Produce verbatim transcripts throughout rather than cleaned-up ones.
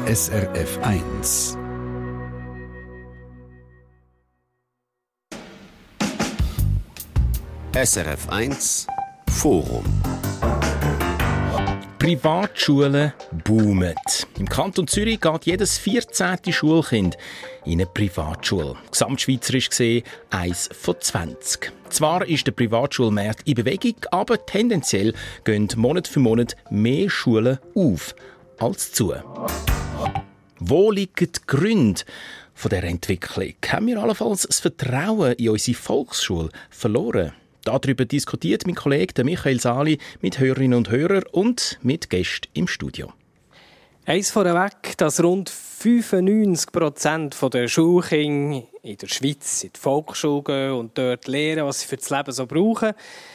S R F eins. S R F eins Forum. Privatschulen boomen. Im Kanton Zürich geht jedes vierzehnte Schulkind in eine Privatschule. Gesamtschweizerisch gesehen eins von zwanzig. Zwar ist der Privatschulmarkt in Bewegung, aber tendenziell gehen Monat für Monat mehr Schulen auf als zu. Wo liegen die Gründe von dieser Entwicklung? Haben wir allenfalls das Vertrauen in unsere Volksschule verloren? Darüber diskutiert mein Kollege Michael Sali mit Hörerinnen und Hörern und mit Gästen im Studio. Eins vorweg, dass rund fünfundneunzig Prozent der Schulkinder in der Schweiz in die Volksschule gehen und dort lernen, was sie für das Leben so brauchen,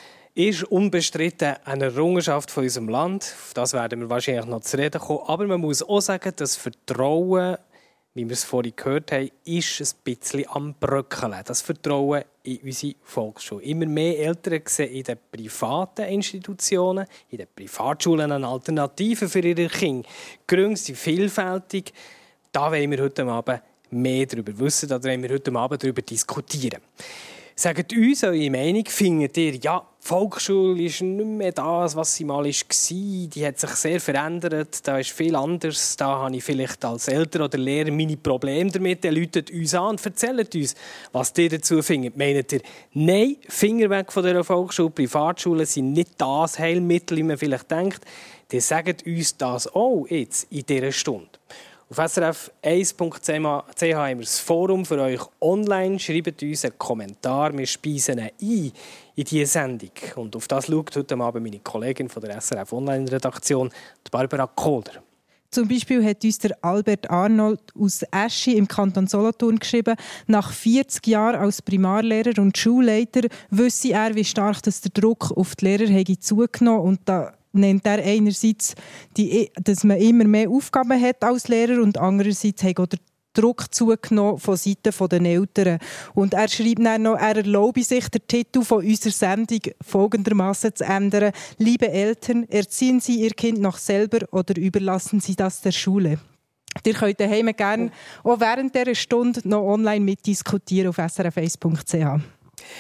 ist unbestritten eine Errungenschaft von unserem Land. Auf das werden wir wahrscheinlich noch zu reden kommen. Aber man muss auch sagen, das Vertrauen, wie wir es vorhin gehört haben, ist ein bisschen am Bröckeln. Das Vertrauen in unsere Volksschule. Immer mehr Eltern sehen in den privaten Institutionen, in den Privatschulen eine Alternative für ihre Kinder. Die Gründe sind vielfältig. Da wollen wir heute Abend mehr darüber wissen, da wollen wir heute Abend darüber diskutieren. Sagt uns eure Meinung, findet ihr, ja, die Volksschule ist nicht mehr das, was sie mal war. Die hat sich sehr verändert, da ist viel anders. Da habe ich vielleicht als Eltern oder Lehrer meine Probleme damit. Dann ruft uns an und erzählt uns, was ihr dazu findet. Meint ihr, nein, Finger weg von dieser Volksschule, Privatschulen sind nicht das Heilmittel, wie man vielleicht denkt. Dann sagt uns das auch jetzt in dieser Stunde. Auf S R F eins Punkt c h haben wir das Forum für euch online. Schreibt uns einen Kommentar, wir speisen ihn ein in diese Sendung. Und auf das schaut heute Abend meine Kollegin von der S R F Online-Redaktion, Barbara Kohler. Zum Beispiel hat uns der Albert Arnold aus Eschi im Kanton Solothurn geschrieben, nach vierzig Jahren als Primarlehrer und Schulleiter wisse er, wie stark das der Druck auf die Lehrer hätte zugenommen und da nennt er einerseits, die, dass man immer mehr Aufgaben hat als Lehrer und andererseits hat auch der Druck zugenommen von Seiten der Eltern. Und er schreibt dann noch, er erlaube sich, den Titel von unserer Sendung folgendermaßen zu ändern. Liebe Eltern, erziehen Sie Ihr Kind noch selber oder überlassen Sie das der Schule? Ihr könnt daheim gerne auch während dieser Stunde noch online mitdiskutieren auf s r f eins punkt c h.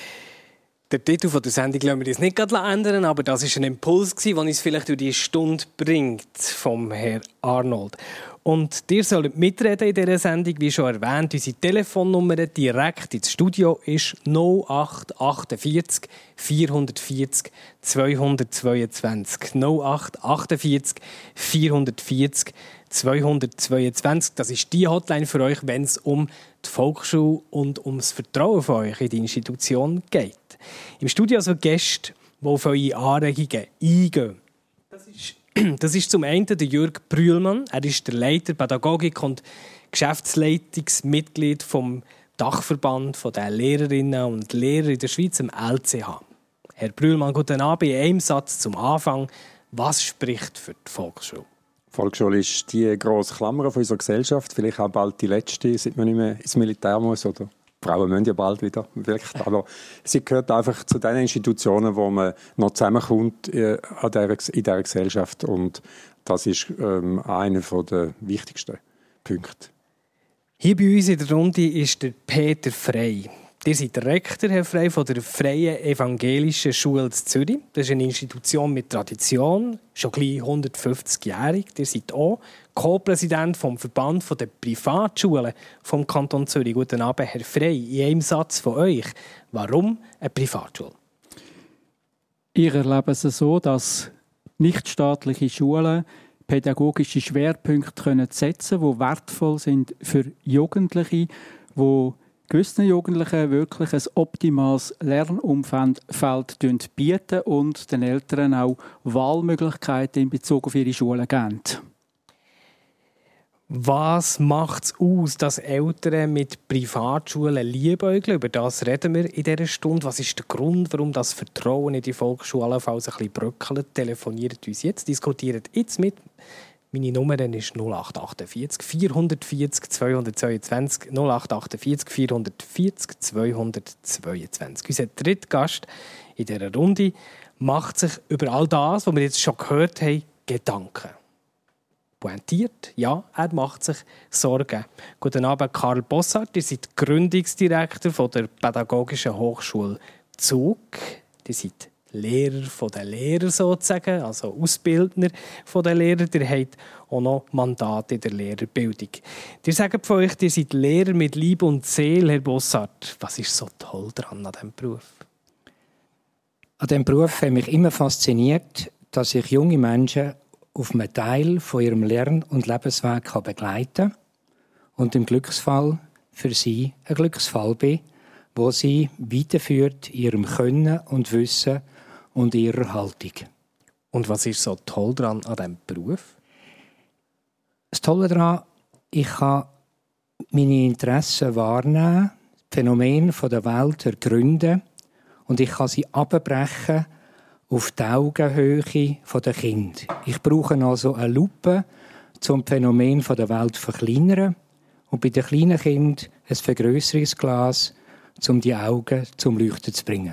Der Titel der Sendung lassen wir uns nicht ändern, aber das war ein Impuls, der uns vielleicht durch diese Stunde bringt, vom Herrn Arnold. Und ihr sollt mitreden in dieser Sendung, wie schon erwähnt. Unsere Telefonnummer direkt ins Studio ist null acht achtundvierzig vierhundertvierzig zweihundertzweiundzwanzig. null acht achtundvierzig vierhundertvierzig zweihundertzweiundzwanzig. Das ist die Hotline für euch, wenn es um die Volksschule und um das Vertrauen von euch in die Institution geht. Im Studio also Gäste, die auf eure Anregungen eingehen. Das ist, das ist zum einen der Jürg Brühlmann. Er ist der Leiter Pädagogik und Geschäftsleitungsmitglied vom Dachverband der Lehrerinnen und Lehrer in der Schweiz, im L C H. Herr Brühlmann, guten Abend. In einem Satz zum Anfang. Was spricht für die Volksschule? Die Volksschule ist die grosse Klammer von unserer Gesellschaft. Vielleicht auch bald die letzte, seit man nicht mehr ins Militär muss. Oder Frauen müssen ja bald wieder. Vielleicht. Aber sie gehört einfach zu den Institutionen, wo man noch zusammenkommt in dieser Gesellschaft. Und das ist ähm, einer der wichtigsten Punkte. Hier bei uns in der Runde ist der Peter Frey. Ihr seid der Rektor, Herr Frey, von der Freien Evangelischen Schule in Zürich. Das ist eine Institution mit Tradition, schon gleich hundertfünfzigjährig. Ihr seid auch Co-Präsident vom Verband der Privatschulen vom Kanton Zürich. Guten Abend, Herr Frey. In einem Satz von euch. Warum eine Privatschule? Ich erlebe es so, dass nichtstaatliche Schulen pädagogische Schwerpunkte können setzen können, die wertvoll sind für Jugendliche, die gewissen Jugendlichen wirklich ein optimales Lernumfeld bieten und den Eltern auch Wahlmöglichkeiten in Bezug auf ihre Schulen geben. Was macht es aus, dass Eltern mit Privatschulen liebäugeln? Über das reden wir in dieser Stunde. Was ist der Grund, warum das Vertrauen in die Volksschule allenfalls ein bisschen bröckelt? Telefoniert uns jetzt, diskutiert jetzt mit. Meine Nummer ist null acht achtundvierzig vierhundertvierzig zweihundertzweiundzwanzig. null acht achtundvierzig vierhundertvierzig zweihundertzweiundzwanzig. Unser dritter Gast in dieser Runde macht sich über all das, was wir jetzt schon gehört haben, Gedanken. pointiert. Ja, er macht sich Sorgen. Guten Abend, Karl Bossart. Ihr seid Gründungsdirektor von der Pädagogischen Hochschule Zug. Ihr seid Lehrer von den Lehrern sozusagen, also Ausbildner von den Lehrern. Ihr habt auch noch Mandate in der Lehrerbildung. Ihr sagt von euch, ihr seid Lehrer mit Liebe und Seele, Herr Bossart. Was ist so toll daran an diesem Beruf? An diesem Beruf hat mich immer fasziniert, dass ich junge Menschen auf einem Teil von ihrem Lern- und Lebensweg begleiten kann und im Glücksfall für sie ein Glücksfall bin, wo sie weiterführt in ihrem Können und Wissen und ihrer Haltung. Und was ist so toll daran an diesem Beruf? Das Tolle daran, ich kann meine Interessen wahrnehmen, Phänomene der Welt ergründen und ich kann sie abbrechen auf die Augenhöhe der Kinder. Ich brauche also eine Lupe, um das Phänomen der Welt zu verkleinern und bei den kleinen Kindern ein Vergrösserungsglas, um die Augen zum Leuchten zu bringen.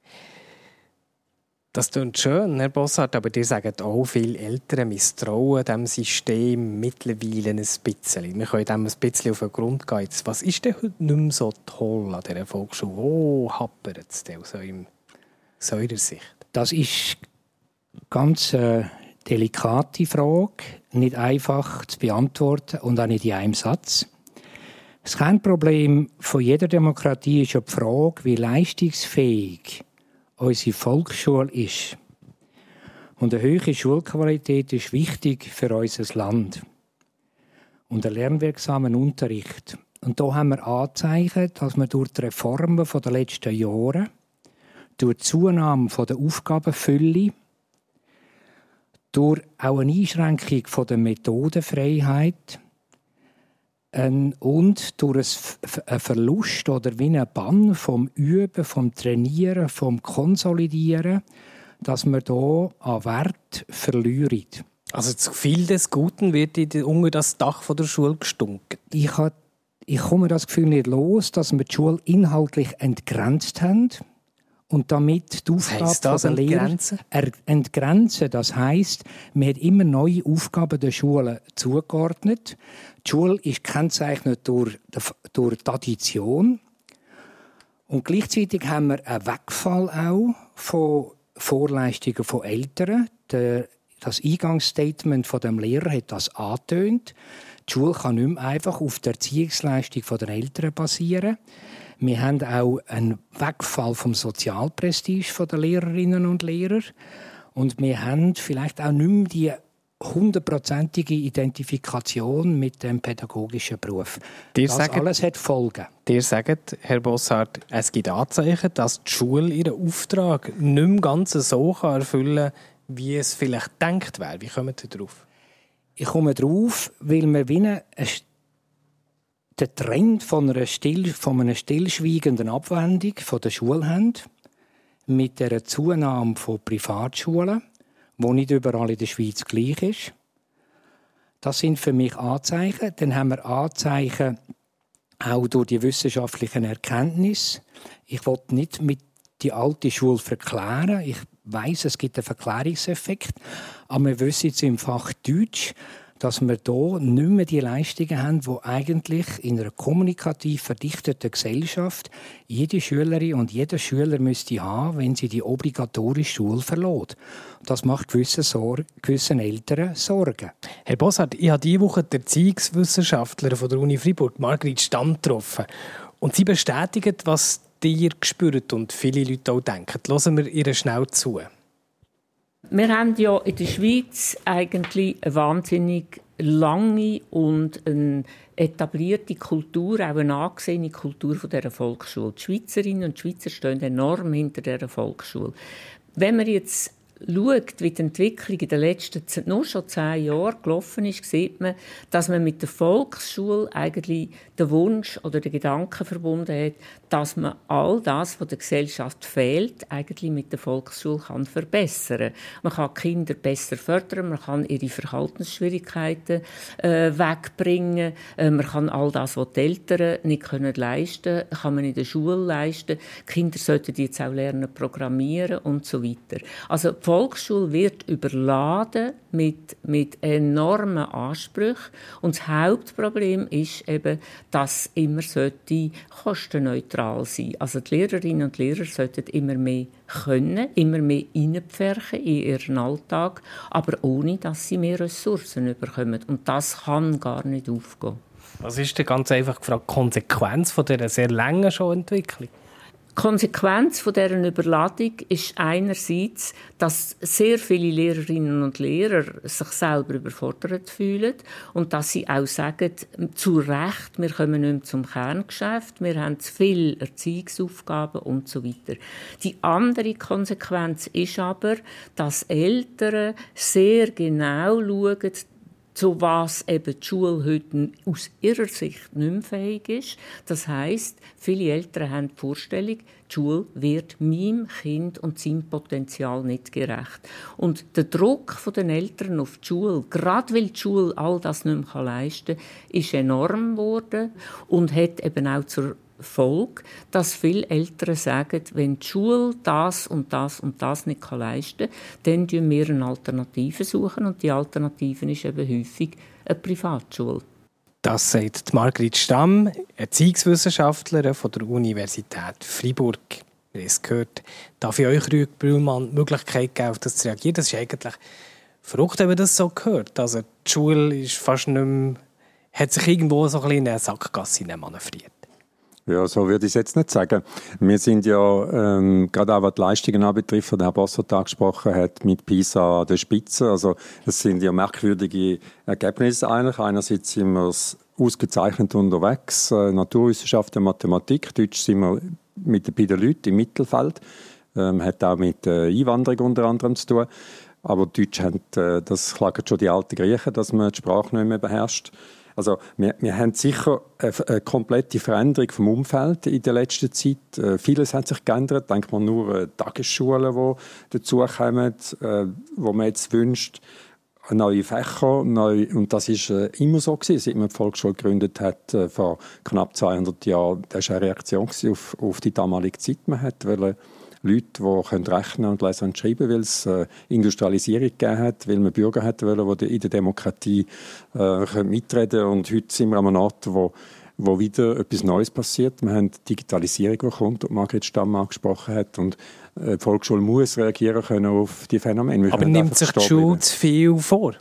Das klingt schön, Herr Bossart, aber ihr sagt auch, viele Eltern misstrauen diesem System mittlerweile ein bisschen. Wir können dem ein bisschen auf den Grund gehen. Was ist denn heute nicht mehr so toll an dieser Volksschule? Wo hapert es denn aus eurer Sicht? Das ist eine ganz äh, delikate Frage, nicht einfach zu beantworten und auch nicht in einem Satz. Das Kernproblem von jeder Demokratie ist ja die Frage, wie leistungsfähig unsere Volksschule ist. Und eine hohe Schulqualität ist wichtig für unser Land. Und ein lernwirksamer Unterricht. Und da haben wir Anzeichen, dass wir durch die Reformen der letzten Jahre, durch die Zunahme der Aufgabenfülle, durch auch eine Einschränkung der Methodenfreiheit und durch einen Verlust oder wie ein Bann vom Üben, vom Trainieren, vom Konsolidieren, dass wir hier an Wert verlieren. Also zu viel des Guten wird unter das Dach der Schule gestunken. Ich, habe, ich komme das Gefühl nicht los, dass wir die Schule inhaltlich entgrenzt haben. Und damit die Aufgabe das der Lehrer entgrenzen? entgrenzen. Das heisst, man hat immer neue Aufgaben der Schule zugeordnet. Die Schule ist gekennzeichnet durch, durch Tradition. Und gleichzeitig haben wir einen Wegfall auch von Vorleistungen von Eltern. Das Eingangsstatement von dem Lehrer hat das angetönt. Die Schule kann nicht mehr einfach auf der Erziehungsleistung der Eltern basieren. Wir haben auch einen Wegfall vom Sozialprestige der Lehrerinnen und Lehrer. Und wir haben vielleicht auch nicht mehr die hundertprozentige Identifikation mit dem pädagogischen Beruf. Dir das sagt, alles hat Folgen. Dir sagt, Herr Bossart, es gibt Anzeichen, dass die Schule ihren Auftrag nicht mehr ganz so erfüllen kann, wie es vielleicht gedacht wäre. Wie kommen Sie darauf? Ich komme darauf, weil wir wie eine den Trend von einer, still, von einer stillschweigenden Abwendung von der Schule haben, mit der Zunahme von Privatschulen, die nicht überall in der Schweiz gleich ist. Das sind für mich Anzeichen. Dann haben wir Anzeichen auch durch die wissenschaftlichen Erkenntnisse. Ich will nicht mit die alte Schule verklären. Ich weiss, es gibt einen Verklärungseffekt. Aber wir wissen jetzt im Fach Deutsch, dass wir hier nicht mehr die Leistungen haben, die eigentlich in einer kommunikativ verdichteten Gesellschaft jede Schülerin und jeder Schüler müsste haben, wenn sie die obligatorische Schule verlässt. Das macht gewissen, Sor- gewissen Eltern Sorgen. Herr Bossart, ich habe diese Woche die Erziehungswissenschaftlerin von der Uni Freiburg, Margrit Stamm, getroffen. Und sie bestätigt, was ihr spürt und viele Leute auch denken. Hören wir ihr schnell zu. Wir haben ja in der Schweiz eigentlich eine wahnsinnig lange und eine etablierte Kultur, auch eine angesehene Kultur von dieser Volksschule. Die Schweizerinnen und Schweizer stehen enorm hinter dieser Volksschule. Wenn man jetzt schaut, wie die Entwicklung in den letzten nur schon zehn Jahren gelaufen ist, sieht man, dass man mit der Volksschule eigentlich den Wunsch oder den Gedanken verbunden hat, dass man all das, was der Gesellschaft fehlt, eigentlich mit der Volksschule kann verbessern kann. Man kann die Kinder besser fördern, man kann ihre Verhaltensschwierigkeiten äh, wegbringen, äh, man kann all das, was die Eltern nicht können leisten können, kann man in der Schule leisten. Die Kinder sollten jetzt auch lernen programmieren und so weiter. Also die Volksschule wird überladen mit, mit enormen Ansprüchen. Und das Hauptproblem ist eben, dass immer sollte kostenneutral sein. Also die Lehrerinnen und Lehrer sollten immer mehr können, immer mehr reinpferchen in ihren Alltag, aber ohne, dass sie mehr Ressourcen bekommen. Und das kann gar nicht aufgehen. Was ist denn ganz einfach gefragt, die Konsequenz von dieser sehr langen Entwicklung? Die Konsequenz von dieser Überladung ist einerseits, dass sehr viele Lehrerinnen und Lehrer sich selber überfordert fühlen und dass sie auch sagen, zu Recht, wir kommen nicht mehr zum Kerngeschäft, wir haben zu viele Erziehungsaufgaben und so weiter. Die andere Konsequenz ist aber, dass Eltern sehr genau schauen, zu was eben die Schule heute aus ihrer Sicht nicht mehr fähig ist. Das heisst, viele Eltern haben die Vorstellung, die Schule wird meinem Kind und seinem Potenzial nicht gerecht. Und der Druck der Eltern auf die Schule, gerade weil die Schule all das nicht mehr leisten kann, ist enorm geworden und hat eben auch zur Folge, dass viele Eltern sagen, wenn die Schule das und das und das nicht leisten kann, dann suchen wir eine Alternative suchen und die Alternative ist eben häufig eine Privatschule. Das sagt Margrit Stamm, Erziehungswissenschaftlerin von der Universität Freiburg. Wir haben es gehört. Darf ich euch, Rüg Brühlmann, die Möglichkeit geben, auf das zu reagieren? Das ist eigentlich verrückt, wenn man das so hört. Also die Schule ist fast nicht mehr, hat sich irgendwo so ein bisschen in eine Sackgasse manövriert. Ja, so würde ich es jetzt nicht sagen. Wir sind ja, ähm, gerade auch was die Leistungen anbetrifft, die Herr Bossert angesprochen hat, mit PISA an der Spitze. Also, das sind ja merkwürdige Ergebnisse eigentlich. Einerseits sind wir ausgezeichnet unterwegs, äh, Naturwissenschaften, Mathematik. Deutsch sind wir mit, bei den Leuten im Mittelfeld. Ähm, hat auch mit äh, Einwanderung unter anderem zu tun. Aber Deutsch hat, äh, das klagen schon die alten Griechen, dass man die Sprache nicht mehr beherrscht. Also wir, wir haben sicher eine, eine komplette Veränderung vom Umfeld in der letzten Zeit. Äh, vieles hat sich geändert. Denkt man nur an Tagesschulen, die dazukommen, äh, wo man jetzt wünscht, neue Fächer. Neu, und das ist äh, immer so gewesen, seit man die Volksschule gegründet hat, äh, vor knapp zweihundert Jahren. Das war eine Reaktion auf, auf die damalige Zeit. Man hat wollen, Leute, die rechnen und lesen und schreiben, weil es äh, Industrialisierung gegeben hat, weil man Bürger hat wollen, die in der Demokratie äh, mitreden können. Und heute sind wir an einem Ort, wo, wo wieder etwas Neues passiert. Wir haben die Digitalisierung, die kommt, und Margrit Stamm angesprochen hat. Und äh, die Volksschule muss reagieren können auf die Phänomene. Wir Aber nimmt sich die Schule zu viel vor?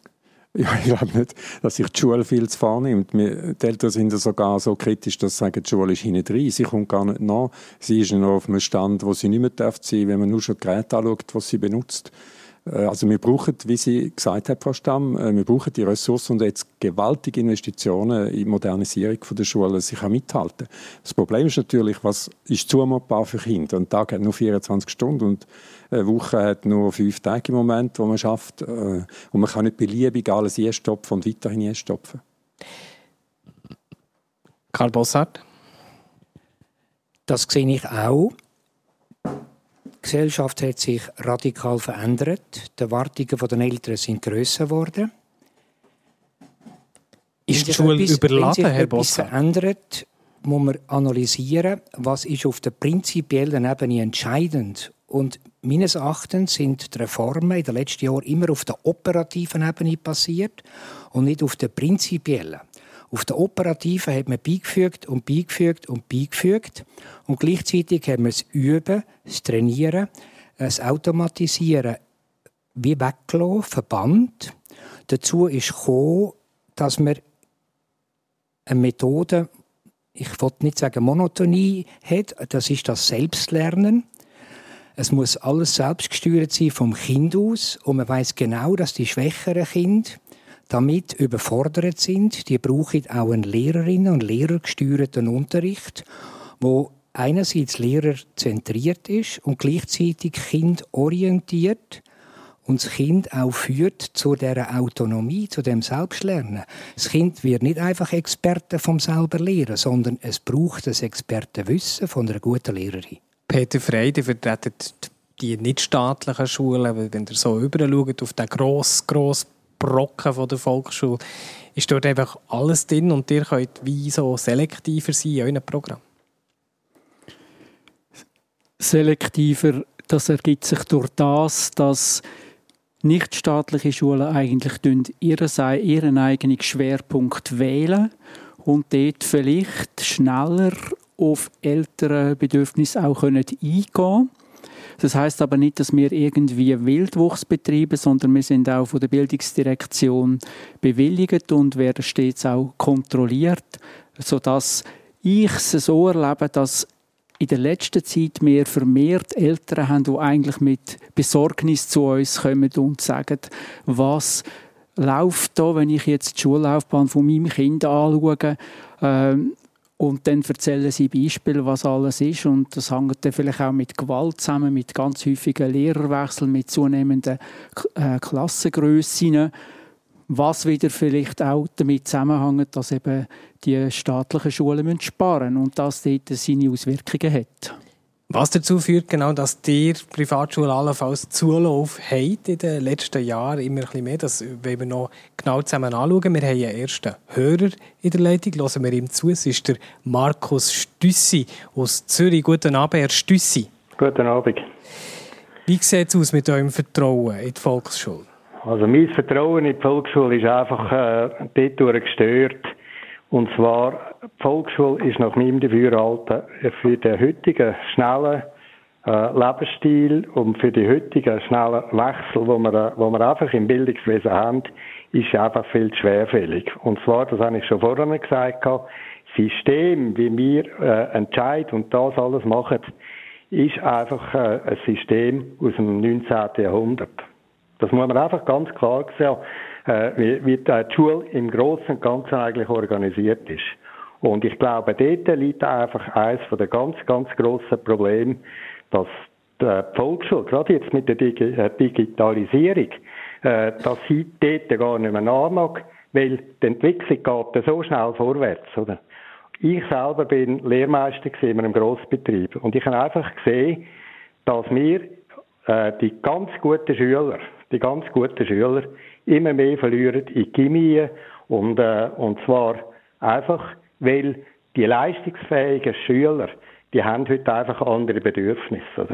Ja, ich glaube nicht, dass sich die Schule viel zu vornimmt. Die Eltern sind ja sogar so kritisch, dass sie sagen, die Schule ist hinten drin. Sie kommt gar nicht nach. Sie ist noch auf einem Stand, wo sie nicht mehr sein darf, wenn man nur schon die Geräte anschaut, die sie benutzt. Also wir brauchen, wie sie gesagt hat, Frau Stamm, wir brauchen die Ressourcen und jetzt gewaltige Investitionen in die Modernisierung der Schule, dass sie mithalten kann. Das Problem ist natürlich, was ist zumutbar für Kinder? Ein Tag hat nur vierundzwanzig Stunden und eine Woche hat nur fünf Tage im Moment, wo man schafft. Und man kann nicht beliebig alles einstopfen und weiterhin einstopfen. Karl Bossart? Das sehe ich auch. Die Gesellschaft hat sich radikal verändert. Die Erwartungen der Eltern sind grösser geworden. Ist die Schule etwas, überladen, Herr Bossart? Wenn sich etwas verändert, muss man analysieren, was ist auf der prinzipiellen Ebene entscheidend. Und meines Erachtens sind die Reformen in den letzten Jahren immer auf der operativen Ebene passiert und nicht auf der prinzipiellen. Auf der operativen hat man beigefügt und beigefügt und beigefügt. Und gleichzeitig haben wir das Üben, das Trainieren, das Automatisieren wie weggelassen, verbannt. Dazu ist gekommen, dass wir eine Methode, ich will nicht sagen Monotonie, hat. Das ist das Selbstlernen. Es muss alles selbstgesteuert sein vom Kind aus. Und man weiss genau, dass die schwächeren Kinder damit überfordert sind. Die brauchen auch einen Lehrerinnen- und Lehrergesteuerten Unterricht, wo einerseits lehrerzentriert ist und gleichzeitig kindorientiert und das Kind auch führt zu dieser Autonomie, zu dem Selbstlernen. Das Kind wird nicht einfach Experte vom selber Lehren, sondern es braucht das Expertenwissen von einer guten Lehrerin. Peter Frey, ihr vertretet die nichtstaatlichen Schulen, wenn ihr so rüberschaut auf den grossen, grossen Brocken von der Volksschule, ist dort einfach alles drin und ihr könnt wie so selektiver sein in eurem Programm? Selektiver Das ergibt sich durch das, dass nichtstaatliche Schulen eigentlich ihren, ihren eigenen Schwerpunkt wählen und dort vielleicht schneller auf ältere Bedürfnisse auch eingehen können. Das heisst aber nicht, dass wir irgendwie Wildwuchs betreiben, sondern wir sind auch von der Bildungsdirektion bewilligt und werden stets auch kontrolliert, sodass ich es so erlebe, dass in der letzten Zeit wir vermehrt Eltern haben, die eigentlich mit Besorgnis zu uns kommen und sagen, was läuft da, wenn ich jetzt die Schullaufbahn von meinem Kind anschaue. Ähm, und dann erzählen sie Beispiele, was alles ist. Und das hängt dann vielleicht auch mit Gewalt zusammen, mit ganz häufigen Lehrerwechseln, mit zunehmenden äh, Klassengrössen. Was wieder vielleicht auch damit zusammenhängt, dass eben die staatlichen Schulen sparen müssen und das dort seine Auswirkungen hat. Was dazu führt, genau, dass die Privatschulen allenfalls Zulauf haben in den letzten Jahren immer ein bisschen mehr. Das wollen wir noch genau zusammen anschauen. Wir haben einen ersten Hörer in der Leitung. Hören wir ihm zu. Es ist der Markus Stüssi aus Zürich. Guten Abend, Herr Stüssi. Guten Abend. Wie sieht es aus mit eurem Vertrauen in die Volksschule? Also mein Vertrauen in die Volksschule ist einfach äh, dort gestört. Und zwar, die Volksschule ist nach meinem Dafürhalten für den heutigen schnellen äh, Lebensstil und für die heutigen schnellen Wechsel, wo wir, wo wir einfach im Bildungswesen haben, ist einfach viel zu schwerfällig. Und zwar, das habe ich schon vorhin gesagt, das System, wie wir äh, entscheiden und das alles machen, ist einfach äh, ein System aus dem neunzehnten Jahrhundert. Das muss man einfach ganz klar sehen, äh, wie, wie die Schule im Großen und Ganzen eigentlich organisiert ist. Und ich glaube, dort liegt einfach eines der ganz, ganz grossen Probleme, dass die Volksschule, gerade jetzt mit der Digitalisierung, äh, dass sie dort gar nicht mehr nachmacht, weil die Entwicklung geht so schnell vorwärts, oder? Ich selber bin Lehrmeister in einem Grossbetrieb und ich habe einfach gesehen, dass wir äh, die ganz guten Schüler, die ganz guten Schüler immer mehr verlieren in die Chemie und, äh, und zwar einfach, weil die leistungsfähigen Schüler, die haben heute einfach andere Bedürfnisse, oder?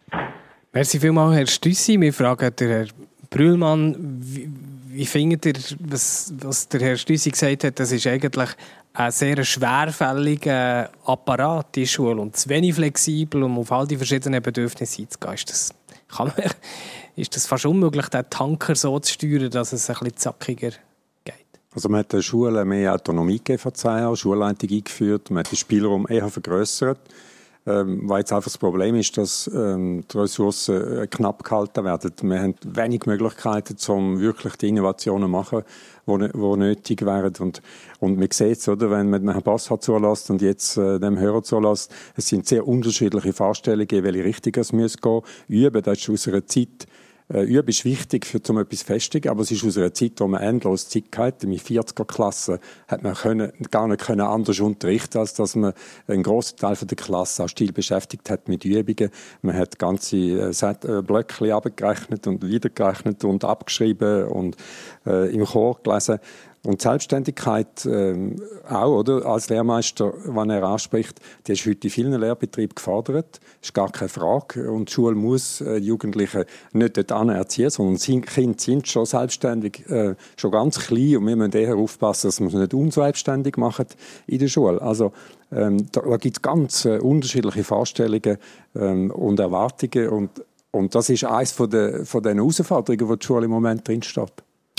Merci vielmals, Herr Stüssi. Wir fragen den Herrn Brühlmann, wie, wie findet ihr, was, was der Herr Stüssi gesagt hat, das ist eigentlich ein sehr schwerfälliger Apparat, die Schule, und zu wenig flexibel, um auf all die verschiedenen Bedürfnisse einzugehen. Ist das, kann man, ist das fast unmöglich, den Tanker so zu steuern, dass es ein bisschen zackiger geht? Also man hat den Schulen mehr Autonomie gegeben vor zwei Jahren, Schulleitung eingeführt, man hat den Spielraum eher vergrössert. Ähm, weil jetzt einfach das Problem ist, dass ähm, die Ressourcen äh, knapp gehalten werden. Wir haben wenig Möglichkeiten, um wirklich die Innovationen zu machen, die nötig wären. Und, und man sieht es, oder, wenn man Herrn Basshaar zulässt und jetzt äh, dem Hörer zulässt, es sind sehr unterschiedliche Vorstellungen, in welche Richtung es gehen muss. Üben, das ist aus einer Zeit, Äh, Üben ist wichtig, für, um etwas zu festigen, aber es ist aus einer Zeit, wo man endlos Zeit hatte. In vierziger Klasse hat man können, gar nicht können anders unterrichten, als dass man einen grossen Teil der Klasse auch still beschäftigt hat mit Übungen. Man hat ganze äh, Blöcke abgerechnet und wiedergerechnet und abgeschrieben und äh, im Chor gelesen. Und Selbstständigkeit ähm, auch, oder? Als Lehrmeister, wenn er anspricht, die ist heute in vielen Lehrbetrieben gefordert. Das ist gar keine Frage. Und die Schule muss äh, die Jugendlichen nicht dort erziehen, sondern die Kinder sind schon selbstständig, äh, schon ganz klein. Und wir müssen eher aufpassen, dass wir sie nicht unselbstständig machen in der Schule. Also ähm, da, da gibt es ganz äh, unterschiedliche Vorstellungen ähm, und Erwartungen. Und, und das ist eines von den, von den Herausforderungen, wo die Schule im Moment drinsteht.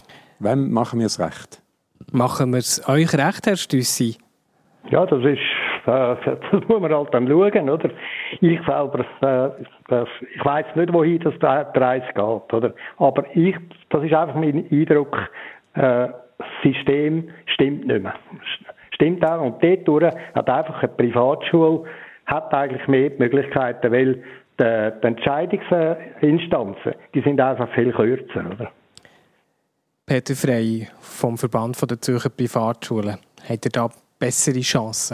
Wem machen wir es recht? Machen wir es euch recht, Herr Stüssi? Ja, das ist, äh, das muss man halt dann schauen, oder? Ich selber, äh, ich weiss nicht, wohin das der Reis geht, oder? Aber ich, das ist einfach mein Eindruck, äh, das System stimmt nicht mehr. Stimmt auch. Und dort hat einfach eine Privatschule, hat eigentlich mehr Möglichkeiten, weil die, die Entscheidungsinstanzen, die sind einfach viel kürzer, oder? Peter Frey vom Verband der Zürcher Privatschulen. Hat er da bessere Chancen?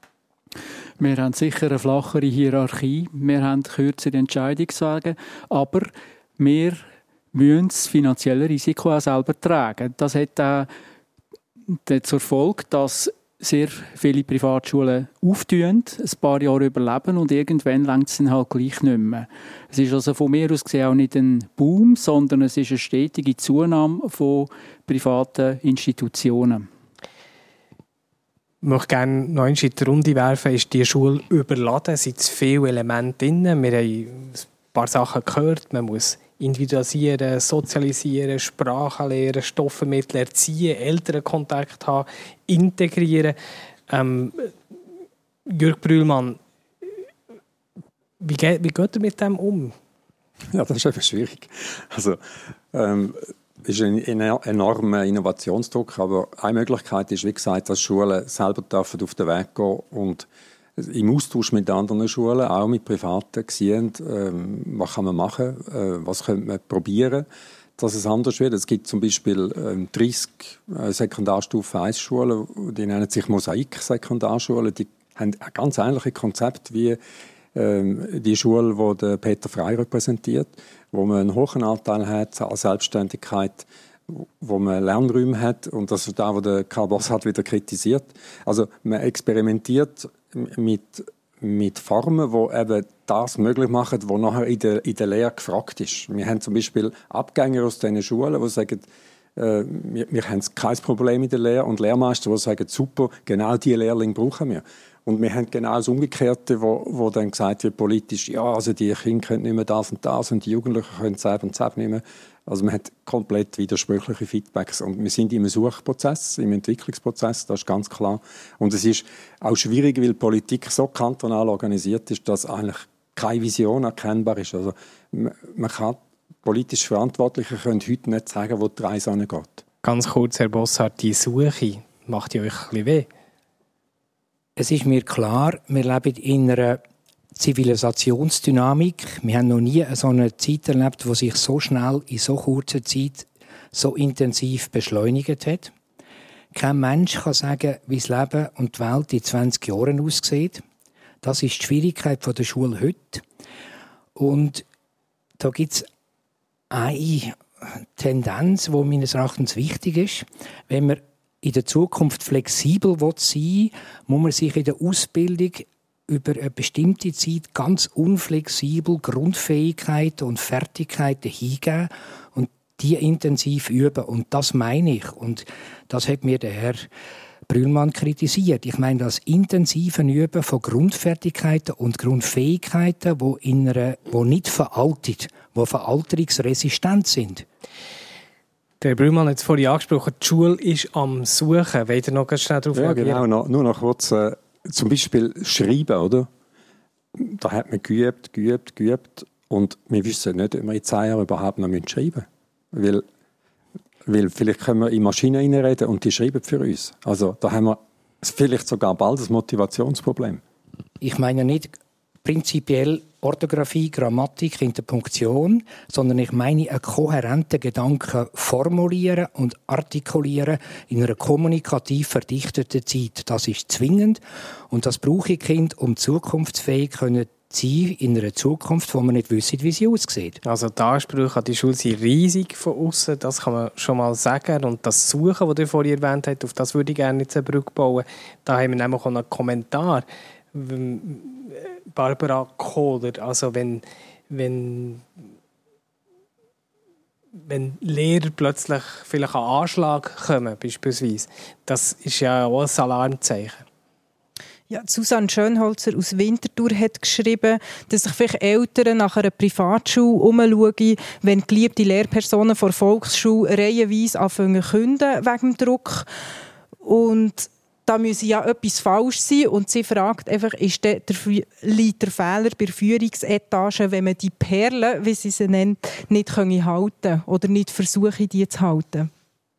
Wir haben sicher eine flachere Hierarchie, wir haben kürzere Entscheidungswege, aber wir müssen das finanzielle Risiko auch selber tragen. Das hat auch zur Folge, dass sehr viele Privatschulen auftun, ein paar Jahre überleben und irgendwann reicht es dann halt gleich nicht mehr. Es ist also von mir aus gesehen auch nicht ein Boom, sondern es ist eine stetige Zunahme von privaten Institutionen. Ich möchte gerne noch in die Runde werfen. Ist die Schule überladen? Sind zu viele Elemente drin? Wir haben ein paar Sachen gehört. Man muss individualisieren, sozialisieren, Sprachen lernen, Stoffenmittel erziehen, Elternkontakt haben, integrieren. Ähm, Jürg Brühlmann, wie geht, wie geht ihr mit dem um? Ja, das ist einfach schwierig. Also, ähm, es ist ein enormer Innovationsdruck, aber eine Möglichkeit ist, wie gesagt, dass Schulen selber dürfen auf den Weg gehen und im Austausch mit anderen Schulen, auch mit Privaten, sehen, ähm, was kann man machen, äh, was könnte man probieren, dass es anders wird. Es gibt zum Beispiel ähm, dreißig äh, Sekundarstufe eins Schulen, die nennen sich Mosaik-Sekundarschulen, die haben ein ganz ähnliches Konzept wie ähm, die Schule, die der Peter Frey repräsentiert, wo man einen hohen Anteil hat an Selbstständigkeit, wo man Lernräume hat, und das ist da, wo der Karl Bosshardt wieder kritisiert. Also man experimentiert mit, mit Formen, die eben das möglich machen, was nachher in der, in der Lehre gefragt ist. Wir haben zum Beispiel Abgänger aus diesen Schulen, die sagen, äh, wir, wir haben kein Problem in der Lehre, und Lehrmeister, die sagen, super, genau diese Lehrlinge brauchen wir. Und wir haben genau das Umgekehrte, wo, wo dann gesagt wird politisch, ja, also die Kinder können nicht mehr das und das und die Jugendlichen können das und das nicht mehr. Also man hat komplett widersprüchliche Feedbacks, und wir sind im Suchprozess, im Entwicklungsprozess, das ist ganz klar. Und es ist auch schwierig, weil die Politik so kantonal organisiert ist, dass eigentlich keine Vision erkennbar ist. Also man kann, politisch Verantwortliche können heute nicht sagen, wo die Reise hingeht. Ganz kurz, Herr Bosshardt, die Suche macht ja euch ein bisschen weh. Es ist mir klar, wir leben in einer Zivilisationsdynamik. Wir haben noch nie so eine Zeit erlebt, die sich so schnell in so kurzer Zeit so intensiv beschleunigt hat. Kein Mensch kann sagen, wie das Leben und die Welt in zwanzig Jahren aussieht. Das ist die Schwierigkeit der Schule heute. Und da gibt es eine Tendenz, die meines Erachtens wichtig ist. Wenn man in der Zukunft flexibel sein will, muss man sich in der Ausbildung über eine bestimmte Zeit ganz unflexibel Grundfähigkeiten und Fertigkeiten hingeben und die intensiv üben. Und das meine ich. Und das hat mir der Herr Brühlmann kritisiert. Ich meine das intensive Üben von Grundfertigkeiten und Grundfähigkeiten, die, in einer, die nicht veraltet, die veralterungsresistent sind. Der Brühlmann hat es vorhin angesprochen, die Schule ist am Suchen. Wollt ihr noch ganz schnell darauf ja, reagieren? Genau, noch, nur noch kurz. Äh, zum Beispiel Schreiben, oder? Da hat man geübt, geübt, geübt. Und wir wissen nicht, ob wir in zehn Jahren überhaupt noch schreiben müssen. Weil, weil vielleicht können wir in Maschinen reinreden und die schreiben für uns. Also da haben wir vielleicht sogar bald ein Motivationsproblem. Ich meine nicht prinzipiell Orthographie, Grammatik, Interpunktion, sondern ich meine einen kohärenten Gedanken formulieren und artikulieren in einer kommunikativ verdichteten Zeit. Das ist zwingend und das brauche ich Kind, um zukunftsfähig zu sein in einer Zukunft, wo man nicht wissen, wie sie aussieht. Also die Ansprüche an die Schule sind riesig von außen, das kann man schon mal sagen. Und das Suchen, das ihr vorhin erwähnt habt, auf das würde ich gerne jetzt eine Brücke bauen. Da haben wir nämlich auch einen Kommentar. Barbara Kohler, also wenn, wenn, wenn Lehrer plötzlich vielleicht an Anschlag kommen, beispielsweise, das ist ja auch ein Alarmzeichen. Ja, Susanne Schönholzer aus Winterthur hat geschrieben, dass sich vielleicht Eltern nach einer Privatschule umschauen, wenn geliebte Lehrpersonen vor der Volksschule reihenweise anfangen zu künden wegen dem Druck. Und da müsse ja etwas falsch sein. Und sie fragt einfach, ist der, der, liegt der Fehler bei der Führungsetage, wenn man die Perlen, wie sie sie nennt, nicht können halten oder nicht versuchen, die zu halten?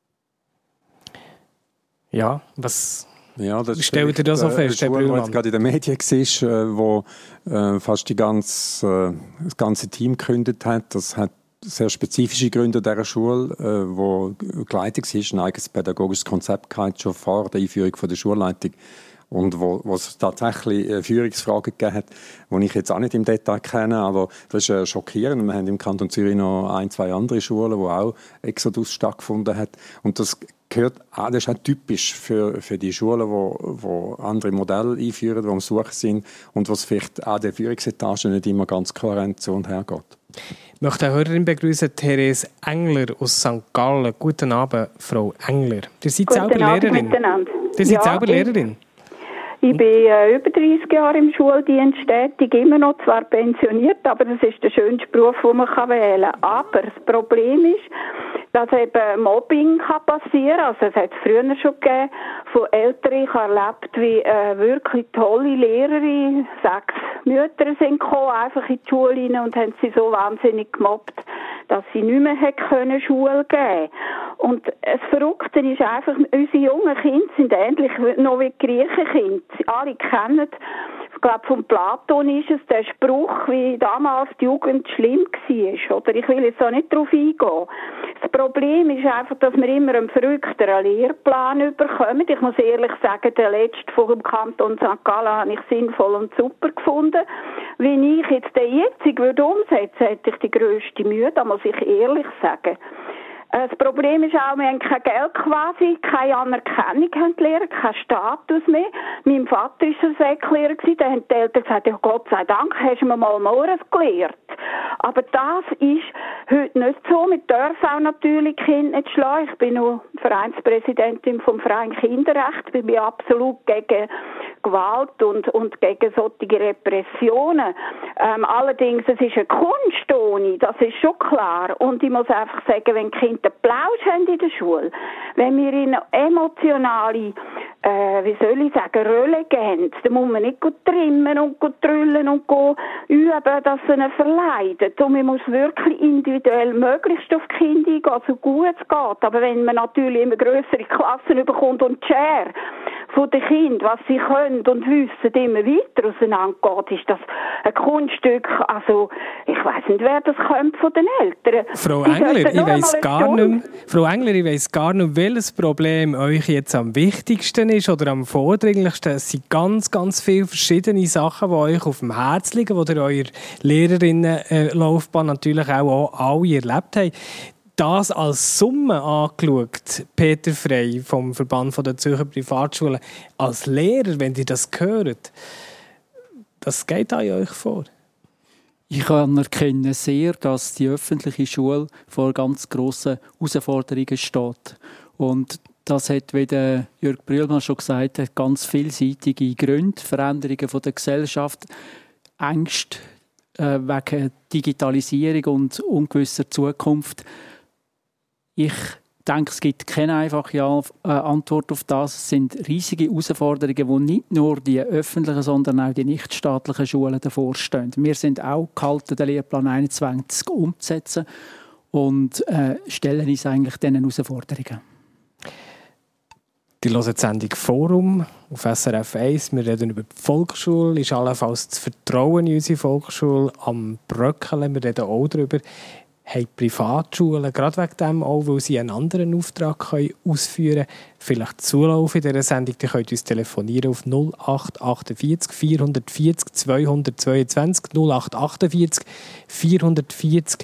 Ja, was... Ja, das stellt ihr das so fest, Herr Brühlmann? Was gerade in den Medien war, wo äh, fast die ganze, äh, das ganze Team gekündigt hat. Das hat sehr spezifische Gründe dieser Schule, äh, wo geleitet war, ein eigenes pädagogisches Konzept gehabt, schon vor der Einführung von der Schulleitung. Und wo, wo es tatsächlich äh, Führungsfragen gegeben hat, die ich jetzt auch nicht im Detail kenne, aber das ist äh, schockierend. Wir haben im Kanton Zürich noch ein, zwei andere Schulen, wo auch Exodus stattgefunden hat. Und das gehört auch, das ist auch typisch für, für die Schulen, die wo, wo andere Modelle einführen, die am Suchen sind und wo es vielleicht auch der Führungsetage nicht immer ganz kohärent zu und her geht. Ich möchte eine Hörerin begrüßen, Therese Engler aus Sankt Gallen. Guten Abend, Frau Engler. Ihr seid Guten selber Abend Lehrerin. Miteinander. Ihr seid Ja, selber Lehrerin. Ich, ich bin äh, über dreißig Jahre im Schuldienst tätig, immer noch zwar pensioniert, aber das ist der schönste Beruf, den man wählen kann. Aber das Problem ist, dass eben Mobbing kann passieren kann. Also es hat es früher schon gegeben von Eltern. Ich habe erlebt, wie äh, wirklich tolle Lehrer, sechs Mütter sind gekommen, einfach in die Schule rein und haben sie so wahnsinnig gemobbt, dass sie nicht mehr können Schule geben. Und das Verrückte ist einfach, unsere jungen Kinder sind ähnlich noch wie Griechenkinder. Alle kennen, ich glaube, von Platon ist es der Spruch, wie damals die Jugend schlimm war. Oder ich will jetzt auch nicht darauf eingehen. Das Problem ist einfach, dass wir immer einen verrückteren Lehrplan bekommen. Ich muss ehrlich sagen, den letzten vom Kanton Sankt Gallen habe ich sinnvoll und super gefunden. Wenn ich jetzt den jetzigen würde umsetzen, hätte ich die grösste Mühe, da muss ich ehrlich sagen. Das Problem ist auch, wir haben kein Geld quasi, keine Anerkennung haben die Lehrer, keinen Status mehr. Mein Vater war ein Säcklehrer, da haben die Eltern gesagt, ja, Gott sei Dank, hast du mir mal Mores gelehrt. Aber das ist heute nicht so. Wir dürfen auch natürlich Kinder nicht schlagen. Ich bin noch Vereinspräsidentin vom Freien Kinderrecht. Ich bin absolut gegen Gewalt und, und gegen solche Repressionen. Ähm, allerdings, es ist eine Kunst ohne, das ist schon klar. Und ich muss einfach sagen, wenn Kinder den Plausch haben in der Schule, wenn wir in eine emotionale, äh, wie soll ich sagen, Rolle gehen, dann muss man nicht gut trimmen und gut trüllen und gut üben, dass sie ihnen verleidet. Und man muss wirklich individuell möglichst auf die Kinder eingehen, so gut es geht. Aber wenn man natürlich immer grössere Klassen bekommt und die Schere von den Kindern, was sie können und wissen, immer weiter auseinandergeht, ist das ein Kunststück. Also, ich weiss nicht, wer das kommt von den Eltern. Frau Engler, ich weiss gar nicht mehr, Frau Engler, ich weiss gar nicht, welches Problem euch jetzt am wichtigsten ist oder am vordringlichsten. Es sind ganz, ganz viele verschiedene Sachen, die euch auf dem Herz liegen, die ihr eurer Lehrerinnenlaufbahn natürlich auch alle erlebt habt. Das als Summe angeschaut, Peter Frey vom Verband der Zürcher Privatschulen, als Lehrer, wenn ihr das hört, das geht an euch vor? Ich anerkenne sehr, dass die öffentliche Schule vor ganz grossen Herausforderungen steht. Und das hat, wie der Jörg Brühlmann schon gesagt hat, ganz vielseitige Gründe, Veränderungen von der Gesellschaft, Ängste äh, wegen Digitalisierung und ungewisser Zukunft. Ich denke, es gibt keine einfache Antwort auf das. Es sind riesige Herausforderungen, die nicht nur die öffentlichen, sondern auch die nichtstaatlichen Schulen davor stehen. Wir sind auch gehalten, den Lehrplan einundzwanzig umzusetzen und äh, stellen uns eigentlich diesen Herausforderungen. Die hören die Sendung Forum auf S R F eins. Wir reden über die Volksschule. Ist allenfalls das Vertrauen in unsere Volksschule am Bröckeln. Wir reden auch darüber, haben Privatschulen, gerade wegen dem auch, weil sie einen anderen Auftrag können ausführen können, vielleicht Zulauf in dieser Sendung, dann könnt ihr uns telefonieren auf null acht achtundvierzig vierhundertvierzig zweihundertzweiundzwanzig null acht achtundvierzig vierhundertvierzig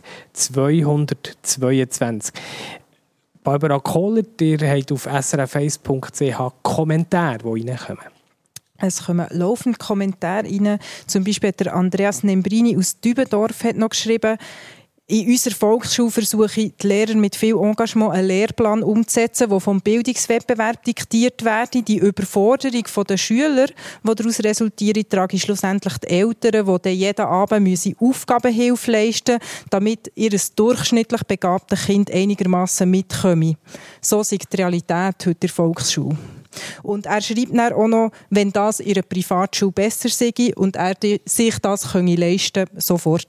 zweihundertzweiundzwanzig. Barbara Kohler, ihr habt auf s r f eins punkt c h Kommentare, die reinkommen. Es kommen laufend Kommentare rein. Zum Beispiel hat der Andreas Nembrini aus Dübendorf hat noch geschrieben, in unserer Volksschule versuche ich, die Lehrer mit viel Engagement einen Lehrplan umzusetzen, der vom Bildungswettbewerb diktiert werde. Die Überforderung der Schüler, die daraus resultiert, tragen schlussendlich die Eltern, die dann jeden Abend Aufgabenhilfe leisten müssen, damit ihr durchschnittlich begabtes Kind einigermaßen mitkomme. So ist die Realität heute in der Volksschule. Und er schreibt dann auch noch, wenn das in einer Privatschule besser sei und er sich das könne leisten, sofort.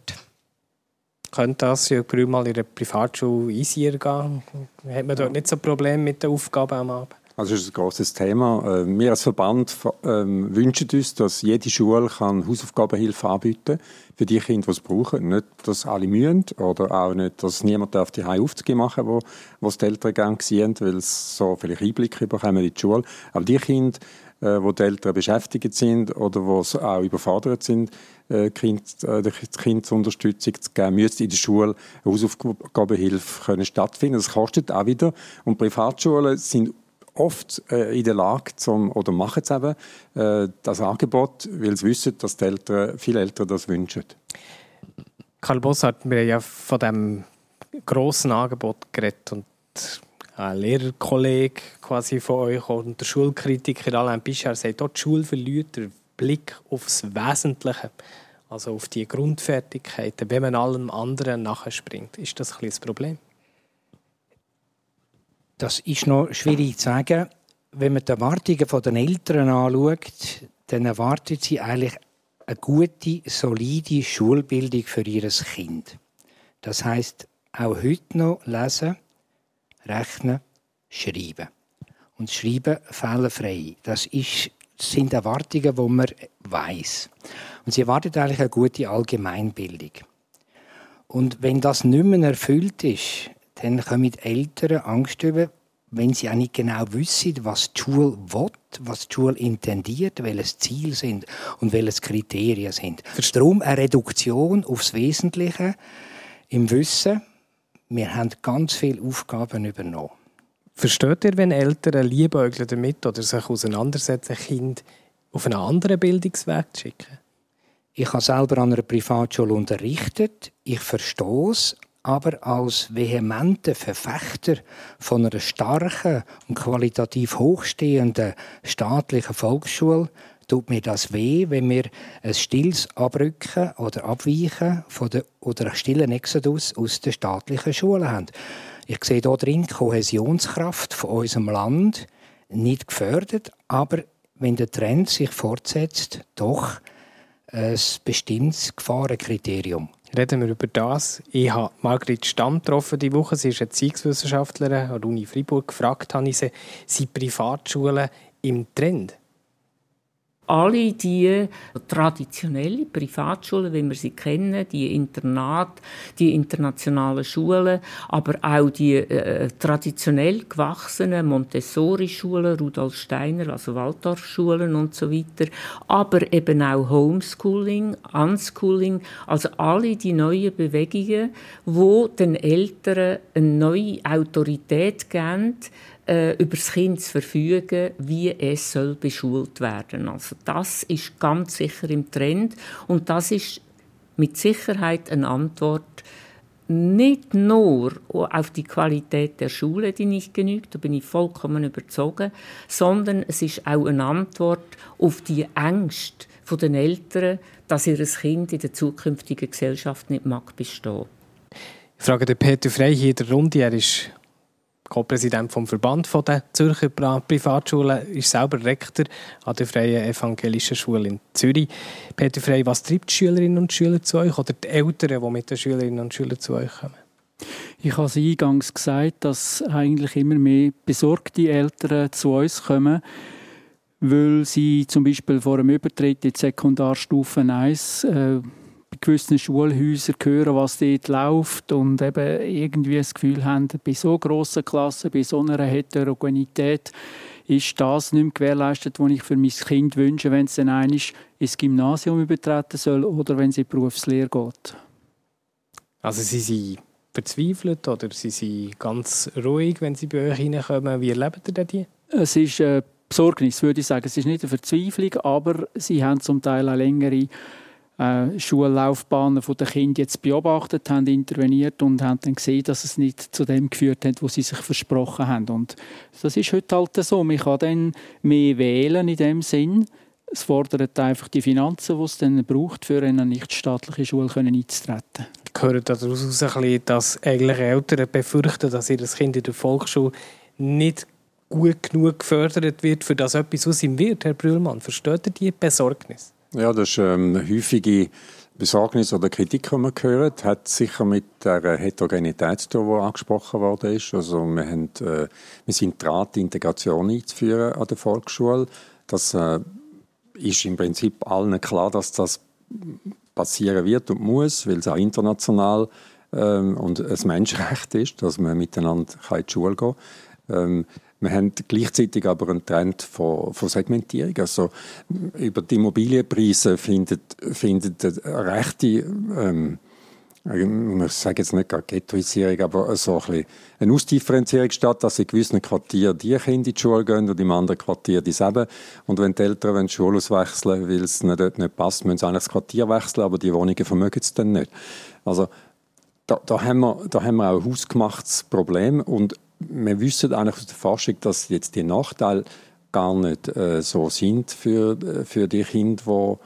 Könnte das ja mal in einer Privatschule easier gehen? Hat man dort nicht so Probleme mit den Aufgaben am Abend? Also das ist ein grosses Thema. Wir als Verband ähm, wünschen uns, dass jede Schule kann Hausaufgabenhilfe anbieten kann für die Kinder, die es brauchen. Nicht, dass alle mühen oder auch nicht, dass niemand die Aufzüge machen darf, wo, wo die Eltern gerne sehen, weil sie so vielleicht Einblicke bekommen in die Schule. Aber die Kinder, äh, wo die Eltern beschäftigt sind oder wo sie auch überfordert sind, äh, kind, äh, die Kindesunterstützung zu geben, müsste in der Schule eine Hausaufgabenhilfe können stattfinden. Das kostet auch wieder. Und Privatschulen sind oft äh, in der Lage, zum, oder machen es eben, äh, das Angebot, weil sie wissen, dass die Eltern, viele Eltern das wünschen. Karl Bossart, wir haben ja von diesem grossen Angebot geredet und ein Lehrerkollege quasi von euch und der Schulkritiker Alain Pichard sagt, dort die Schule verliert den Blick aufs Wesentliche, also auf die Grundfertigkeiten, wenn man allem anderen nachspringt. Ist das ein bisschen das Problem? Das ist noch schwierig zu sagen. Wenn man die Erwartungen der Eltern anschaut, dann erwarten sie eigentlich eine gute, solide Schulbildung für ihr Kind. Das heisst, auch heute noch lesen, rechnen, schreiben. Und schreiben fehlerfrei. Das, ist, das sind Erwartungen, die man weiss. Und sie erwarten eigentlich eine gute Allgemeinbildung. Und wenn das nicht mehr erfüllt ist, dann kommen die Eltern Angst über, wenn sie auch nicht genau wissen, was die Schule will, was die Schule intendiert, welches Ziel sind und welches Kriterien sind. Darum eine Reduktion aufs Wesentliche im Wissen, wir haben ganz viele Aufgaben übernommen. Versteht ihr, wenn Eltern liebäugeln damit oder sich auseinandersetzen, Kind auf einen anderen Bildungsweg zu schicken? Ich habe selber an einer Privatschule unterrichtet. Ich verstehe es, aber als vehementer Verfechter von einer starken und qualitativ hochstehenden staatlichen Volksschule tut mir das weh, wenn wir ein stilles Abrücken oder Abweichen von der, oder einen stillen Exodus aus der staatlichen Schule haben. Ich sehe hier drin die Kohäsionskraft von unserem Land nicht gefördert, aber wenn der Trend sich fortsetzt, doch ein bestimmtes Gefahrenkriterium. Reden wir über das. Ich habe Margrit Stamm getroffen diese Woche. Sie ist Erziehungswissenschaftlerin an der Uni Freiburg. Gefragt habe ich sie, sind Privatschulen im Trend? Alle die traditionellen Privatschulen, wie wir sie kennen, die Internat, die internationalen Schulen, aber auch die äh, traditionell gewachsenen Montessori-Schulen, Rudolf Steiner, also Waldorfschulen und so weiter, aber eben auch Homeschooling, Unschooling, also alle die neuen Bewegungen, wo den Eltern eine neue Autorität geben, über das Kind zu verfügen, wie es soll beschult werden. Also das ist ganz sicher im Trend und das ist mit Sicherheit eine Antwort nicht nur auf die Qualität der Schule, die nicht genügt, da bin ich vollkommen überzeugt, sondern es ist auch eine Antwort auf die Ängste der Eltern, dass ihr Kind in der zukünftigen Gesellschaft nicht mag bestehen. Ich frage den Peter Frey hier in der Runde, er ist Co-Präsident vom Verband der Zürcher Privatschulen, ist selber Rektor an der Freien Evangelischen Schule in Zürich. Peter Frey, was treibt die Schülerinnen und Schüler zu euch oder die Eltern, die mit den Schülerinnen und Schülern zu euch kommen? Ich habe es eingangs gesagt, dass eigentlich immer mehr besorgte Eltern zu uns kommen, weil sie zum Beispiel vor einem Übertritt in die Sekundarstufe eins äh, bei gewissen Schulhäusern hören, was dort läuft und eben irgendwie das Gefühl haben, bei so grossen Klassen, bei so einer Heterogenität ist das nicht mehr gewährleistet, was ich für mein Kind wünsche, wenn es dann einmal ins Gymnasium übertreten soll oder wenn es in die Berufslehre geht. Also sie sind verzweifelt oder sie sind ganz ruhig, wenn sie bei euch reinkommen. Wie erlebt ihr denn die? Es ist eine Besorgnis, würde ich sagen. Es ist nicht eine Verzweiflung, aber sie haben zum Teil auch längere Äh, Schullaufbahnen der Kinder jetzt beobachtet, haben interveniert und haben dann gesehen, dass es nicht zu dem geführt hat, was sie sich versprochen haben. Und das ist heute halt so. Man kann dann mehr wählen in dem Sinn. Es fordert einfach die Finanzen, die es dann braucht, für eine nichtstaatliche Schule einzutreten. Ich höre daraus ein bisschen, dass eigentlich Eltern befürchten, dass ihr Kind in der Volksschule nicht gut genug gefördert wird, für das etwas aus ihm wird, Herr Brühlmann. Versteht ihr die Besorgnis? Ja, das ist ähm, eine häufige Besorgnis oder Kritik, die man gehört, hat sicher mit der Heterogenität zu tun, die angesprochen worden ist. Also wir, haben, äh, wir sind dran, die Integration einzuführen an der Volksschule. Das äh, ist im Prinzip allen klar, dass das passieren wird und muss, weil es auch international ähm, und ein Menschenrecht ist, dass man miteinander in die Schule gehen kann. Ähm, wir haben gleichzeitig aber einen Trend von, von Segmentierung. Also über die Immobilienpreise findet, findet eine rechte, ähm, ich sage jetzt nicht gerade Ghettoisierung, aber so ein bisschen eine Ausdifferenzierung statt, dass in gewissen Quartieren die Kinder in die Schule gehen und im anderen Quartier dieselben. Und wenn die Eltern die Schule auswechseln, weil es dort nicht passt, müssen sie eigentlich das Quartier wechseln, aber die Wohnungen vermögen es dann nicht. Also da, da, haben wir, da haben wir auch ein hausgemachtes Problem und wir wissen eigentlich aus der Forschung, dass jetzt die Nachteile gar nicht äh, so sind für, für die Kinder,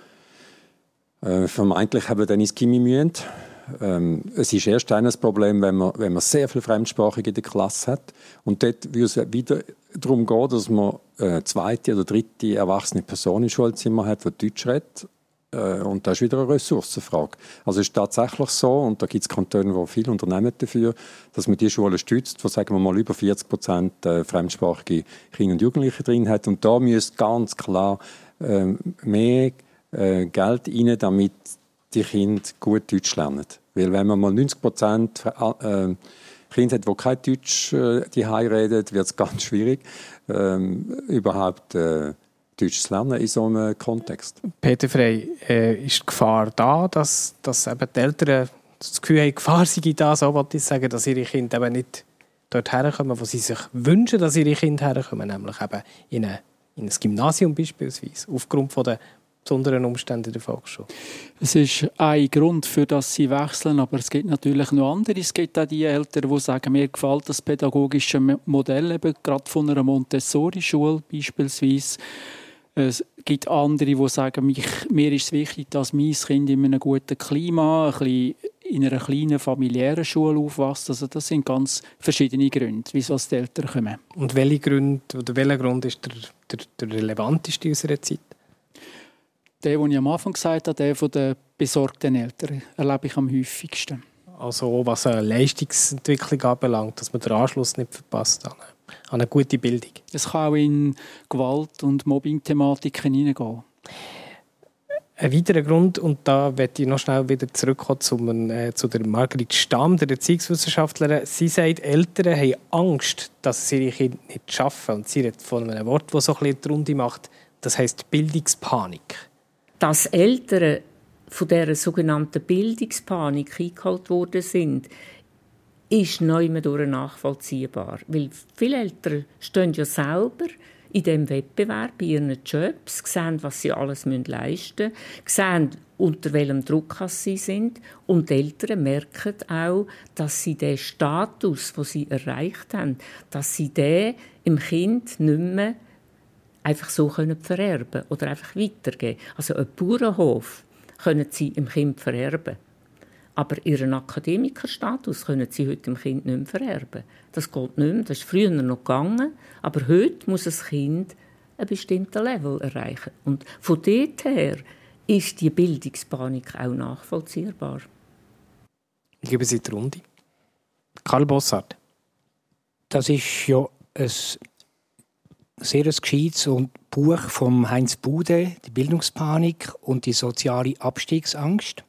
die äh, vermeintlich eben dann ins Gymi müssen. Ähm, es ist erst ein Problem, wenn man, wenn man sehr viel Fremdsprachige in der Klasse hat. Und dort würde es wieder darum gehen, dass man eine zweite oder dritte erwachsene Person im Schulzimmer hat, die Deutsch redet. Äh, und das ist wieder eine Ressourcenfrage. Also es ist tatsächlich so, und da gibt es Kantone, die viel unternehmen dafür, dass man die Schulen stützt, wo, sagen wir mal, über vierzig Prozent fremdsprachige Kinder und Jugendliche drin hat. Und da müsste ganz klar äh, mehr äh, Geld rein, damit die Kinder gut Deutsch lernen. Weil wenn man mal neunzig Prozent äh, Kinder hat, die kein Deutsch äh, die reden, wird es ganz schwierig, äh, überhaupt äh, Deutsch zu lernen in so einem Kontext. Peter Frey, äh, ist die Gefahr da, dass, dass eben die Eltern das Gefühl haben, Gefahr sei da, so wollte ich sagen, dass ihre Kinder eben nicht dort herkommen, wo sie sich wünschen, dass ihre Kinder herkommen, nämlich eben in, eine, in ein Gymnasium beispielsweise, aufgrund von der besonderen Umstände der Volksschule. Es ist ein Grund, für das sie wechseln, aber es gibt natürlich noch andere. Es gibt auch die Eltern, die sagen, mir gefällt das pädagogische Modell, eben gerade von einer Montessori-Schule beispielsweise. Es gibt andere, die sagen, mich, mir ist es wichtig, dass mein Kind in einem guten Klima, ein bisschen in einer kleinen familiären Schule aufwächst. Also das sind ganz verschiedene Gründe, wieso die Eltern kommen. Und welche Gründe, oder welcher Grund ist der, der, der relevanteste in unserer Zeit? Der, den ich am Anfang gesagt habe, der von den besorgten Eltern, erlebe ich am häufigsten. Also was eine Leistungsentwicklung anbelangt, dass man den Anschluss nicht verpasst an eine, an eine gute Bildung. Es kann auch in Gewalt- und Mobbing-Thematiken hineingehen. Ein weiterer Grund, und da möchte ich noch schnell wieder zurückkommen zum, äh, zu der Margrit Stamm, der Erziehungswissenschaftlerin. Sie sagt, Eltern haben Angst, dass sie ihre Kinder nicht schaffen. Und sie redet von einem Wort, das so ein bisschen die Runde macht. Das heisst Bildungspanik. Dass Eltern von dieser sogenannten Bildungspanik eingeholt worden sind, ist nicht mehr nachvollziehbar. Weil viele Eltern stehen ja selber in diesem Wettbewerb, bei ihren Jobs, sehen, was sie alles leisten müssen, sehen, unter welchem Druck sie sind. Und die Eltern merken auch, dass sie den Status, den sie erreicht haben, dass sie den im Kind nicht mehr einfach so können vererben oder einfach weitergeben. Also einen Bauernhof können sie im Kind vererben. Aber ihren Akademikerstatus können sie heute im Kind nicht mehr vererben. Das geht nicht mehr. Das ist früher noch gegangen. Aber heute muss ein Kind ein bestimmtes Level erreichen. Und von dort her ist die Bildungspanik auch nachvollziehbar. Ich gebe Sie die Runde. Karl Bossart. Das ist ja ein sehr ein gescheites Buch von Heinz Bude, die Bildungspanik und die soziale Abstiegsangst.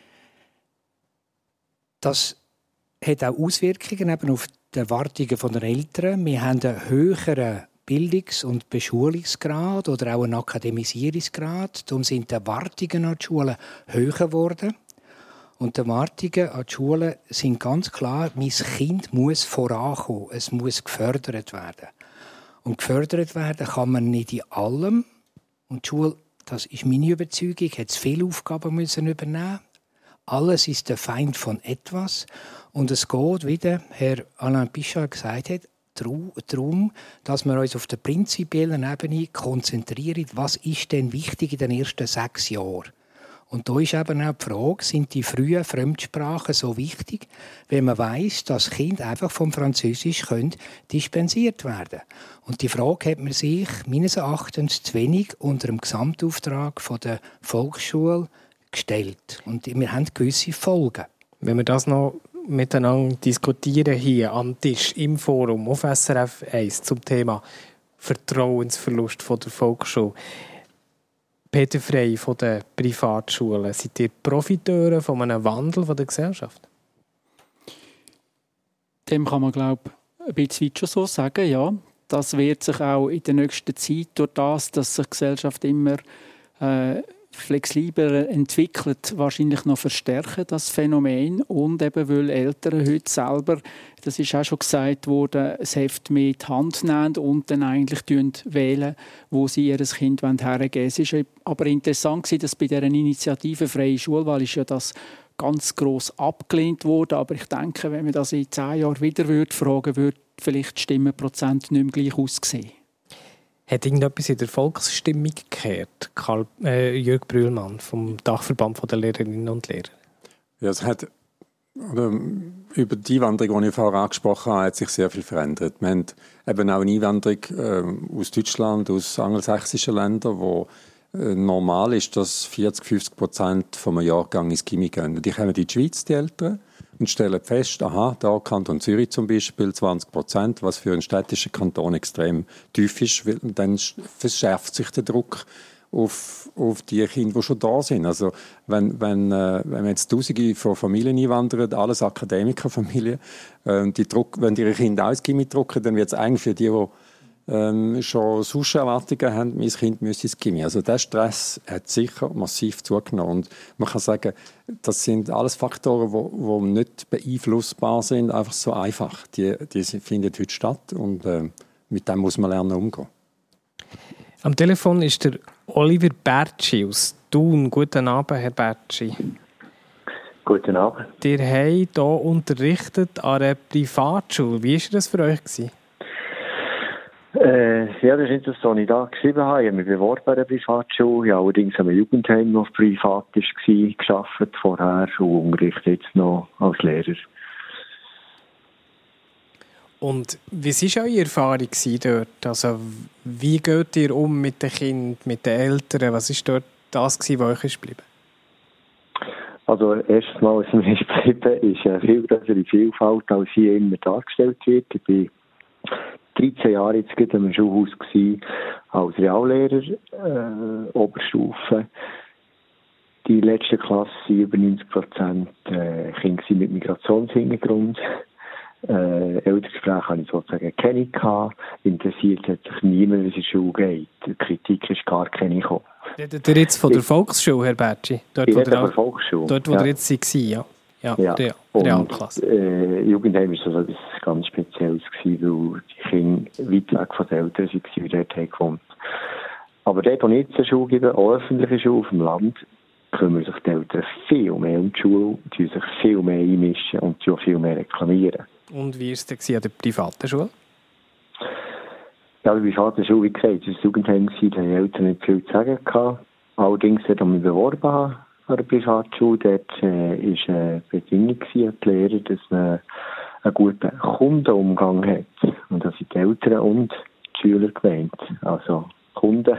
Das hat auch Auswirkungen eben auf die Erwartungen der Eltern. Wir haben einen höheren Bildungs- und Beschulungsgrad oder auch einen Akademisierungsgrad. Darum sind die Erwartungen an die Schulen höher geworden. Und die Erwartungen an die Schulen sind ganz klar, mein Kind muss vorankommen, es muss gefördert werden. Und gefördert werden kann man nicht in allem. Und die Schule, das ist meine Überzeugung, hat viele Aufgaben müssen übernehmen. Alles ist der Feind von etwas. Und es geht, wie der Herr Alain Pichard gesagt hat, darum, dass wir uns auf der prinzipiellen Ebene konzentrieren, was ist denn wichtig in den ersten sechs Jahren. Und da ist eben auch die Frage, sind die frühen Fremdsprachen so wichtig, wenn man weiss, dass Kinder einfach vom Französisch können dispensiert werden. Und die Frage hat man sich meines Erachtens zu wenig unter dem Gesamtauftrag von der Volksschule gestellt. Und wir haben gewisse Folgen. Wenn wir das noch miteinander diskutieren hier am Tisch im Forum auf S R F eins zum Thema Vertrauensverlust von der Volksschule. Peter Frey von den Privatschulen, seid ihr Profiteure von einem Wandel von der Gesellschaft? Dem kann man, glaube ich, ein bisschen weit schon so sagen, ja. Das wird sich auch in der nächsten Zeit durch das, dass sich die Gesellschaft immer äh, flexibler entwickelt, wahrscheinlich noch verstärken, das Phänomen. Und eben, weil Eltern heute selber, das ist auch schon gesagt worden, das Heft mehr in die Hand nehmen und dann eigentlich wählen, wo sie ihr Kind hergeben wollen. Es ist aber interessant gewesen, dass bei dieser Initiative Freie Schulwahl ist ja das ganz gross abgelehnt wurde. Aber ich denke, wenn man das in zehn Jahren wieder fragen würde, vielleicht die Stimmenprozent nicht mehr gleich aussehen. Hat irgendetwas in der Volksstimmung gekehrt? Karl, äh, Jürg Brühlmann vom Dachverband der Lehrerinnen und Lehrer. Ja, es hat, oder, über die Einwanderung, die ich vorher angesprochen habe, hat sich sehr viel verändert. Wir haben eben auch eine Einwanderung äh, aus Deutschland, aus angelsächsischen Ländern, wo äh, normal ist, dass vierzig, fünfzig Prozent vom Jahrgang ins Gymi gehen. Die kommen in die Schweiz, die Eltern, und stellen fest, aha, da Kanton Zürich zum Beispiel zwanzig Prozent, was für einen städtischen Kanton extrem tief ist, weil dann verschärft sich der Druck auf, auf die Kinder, die schon da sind. Also wenn, wenn, äh, wenn jetzt Tausende von Familien einwandern, alles Akademikerfamilien, äh, die Druck, wenn die ihre Kinder auch ins Gymi drucken, dann wird es eigentlich für die, die ähm, schon sonst Erwartungen haben, mein Kind müsse ins Gymi. Also der Stress hat sicher massiv zugenommen. Und man kann sagen, das sind alles Faktoren, die nicht beeinflussbar sind, einfach so einfach. Die, die finden heute statt und äh, mit dem muss man lernen umgehen. Am Telefon ist der Oliver Bertschi aus Thun. Guten Abend, Herr Bertschi. Guten Abend. Ihr habt hier unterrichtet an einer Privatschule. Wie war das für euch? Äh, ja, das ist nicht das, was ich da geschrieben habe. Ich habe mich beworben bei der Privatschule. Ich habe allerdings an einem Jugendheim, das privat war, gearbeitet vorher und unterrichte jetzt noch als Lehrer. Und was war eure Erfahrung dort? Also, wie geht ihr um mit den Kindern, mit den Eltern? Was war dort das, was euch ist geblieben? Also, erstes Mal, was mir ist geblieben, ist eine viel größere Vielfalt, als hier immer dargestellt wird. Ich bin dreizehn Jahre jetzt gerade im Schulhaus gewesen, als Reallehrer, äh, Oberstufe. Die letzte Klasse waren über neunzig Prozent äh, Kinder mit Migrationshintergrund. Äh, Elterngespräche hatte ich sozusagen keine gehabt. Interessiert hat sich niemand, wie es in die Schule geht. Die Kritik ist gar keine gekommen. Redet ihr jetzt von der Volksschule, Herr Bertschi? Dort, ich wo rede der, von der Volksschule. Dort, wo ja. ihr jetzt war, ja. Ja, ja. Real, Realklasse. Äh, Jugendheim war so etwas ganz Spezielles gewesen, weil die Kinder weit weg von den Eltern waren, die dort haben gewohnt. Aber dort, wo ich jetzt eine Schule gebe, auch öffentliche Schule auf dem Land, kümmern sich die Eltern viel mehr um die Schule, die sich viel mehr einmischen und die auch viel mehr reklamieren. Und wie war es denn an der privaten Schule? Ja, an der privaten Schule, wie gesagt, es war ein Jugendheim, da haben die Eltern nicht viel zu sagen gehabt. Allerdings, als ich mich beworben habe an der Privatschule, dort äh, ist eine Bedingung an die Lehrer, dass man einen guten Kundenumgang hat. Und das sind die Eltern und die Schüler gemeint. Also Kunden,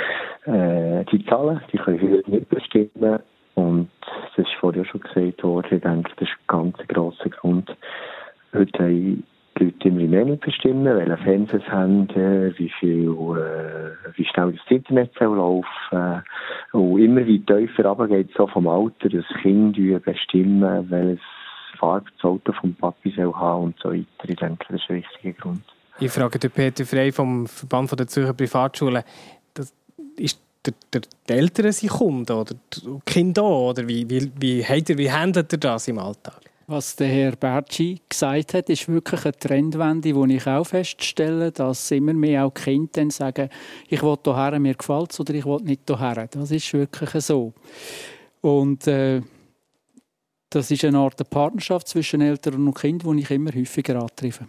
äh, die zahlen, die können viel mitbestimmen. Und das ist vorher schon gesagt worden, ich denke, das ist ein ganz grosser Grund. Heute haben die Leute immer mehr mitbestimmen, welche Fernseher sie haben, wie viel, äh, wie schnell das Internet soll laufen. Und immer wie tiefer runter geht es so vom Alter, dass Kinder bestimmen, welches Farbe das Auto vom Papi soll haben und so weiter. Ich denke, das ist ein wichtiger Grund. Ich frage den Peter Frey vom Verband der Zürcher Privatschulen. Das ist der, der, die Eltern sind Kunden oder die Kinder auch, oder wie, wie, wie, wie, wie handelt ihr das im Alltag? Was der Herr Bertschi gesagt hat, ist wirklich eine Trendwende, die ich auch feststelle, dass immer mehr auch Kinder dann sagen, ich will hierher, mir gefällt es, oder ich will nicht hierher. Das ist wirklich so. Und äh, das ist eine Art Partnerschaft zwischen Eltern und Kindern, die ich immer häufiger antreffe.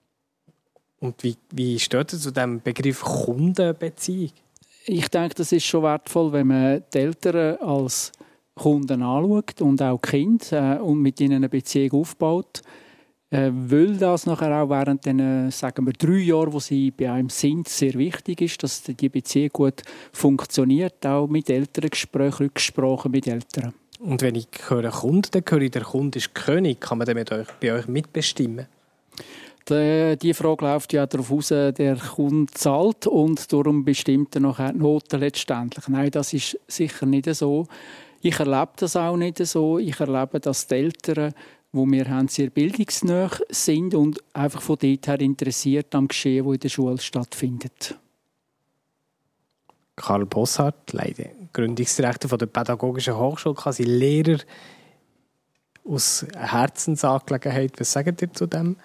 Und wie, wie steht es zu dem Begriff Kundenbeziehung? Ich denke, das ist schon wertvoll, wenn man die Eltern als Kunden anschaut und auch die Kinder äh, und mit ihnen eine Beziehung aufbaut. Äh, weil das nachher auch während den, sagen wir, drei Jahren, wo sie bei einem sind, sehr wichtig ist, dass die Beziehung gut funktioniert, auch mit Elterngesprächen, Rücksprachen mit Eltern. Und wenn ich höre Kunde, dann höre ich, der Kunde ist König. Kann man dann mit euch, bei euch mitbestimmen? Die, die Frage läuft ja darauf aus, der Kunde zahlt und darum bestimmt er nachher die Noten letztendlich. Nein, das ist sicher nicht so. Ich erlebe das auch nicht so. Ich erlebe, dass die Eltern, die wir haben, sehr bildungsnah sind und einfach von dort her interessiert am Geschehen, das in der Schule stattfindet. Karl Bossart, leider Gründungsdirektor der Pädagogischen Hochschule, quasi Lehrer aus Herzensangelegenheit. Was sagt ihr zu dem?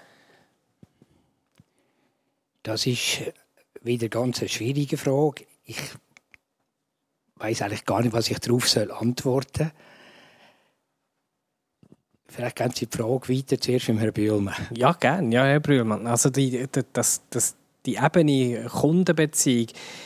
Das ist wieder ganz eine schwierige Frage. Ich weiß eigentlich gar nicht, was ich darauf antworten soll. Vielleicht gehen Sie die Frage weiter zuerst mit Herrn Bühlmann. Ja, gerne, ja, Herr Bühlmann. Also die, das, das, die Ebene Kundenbeziehung,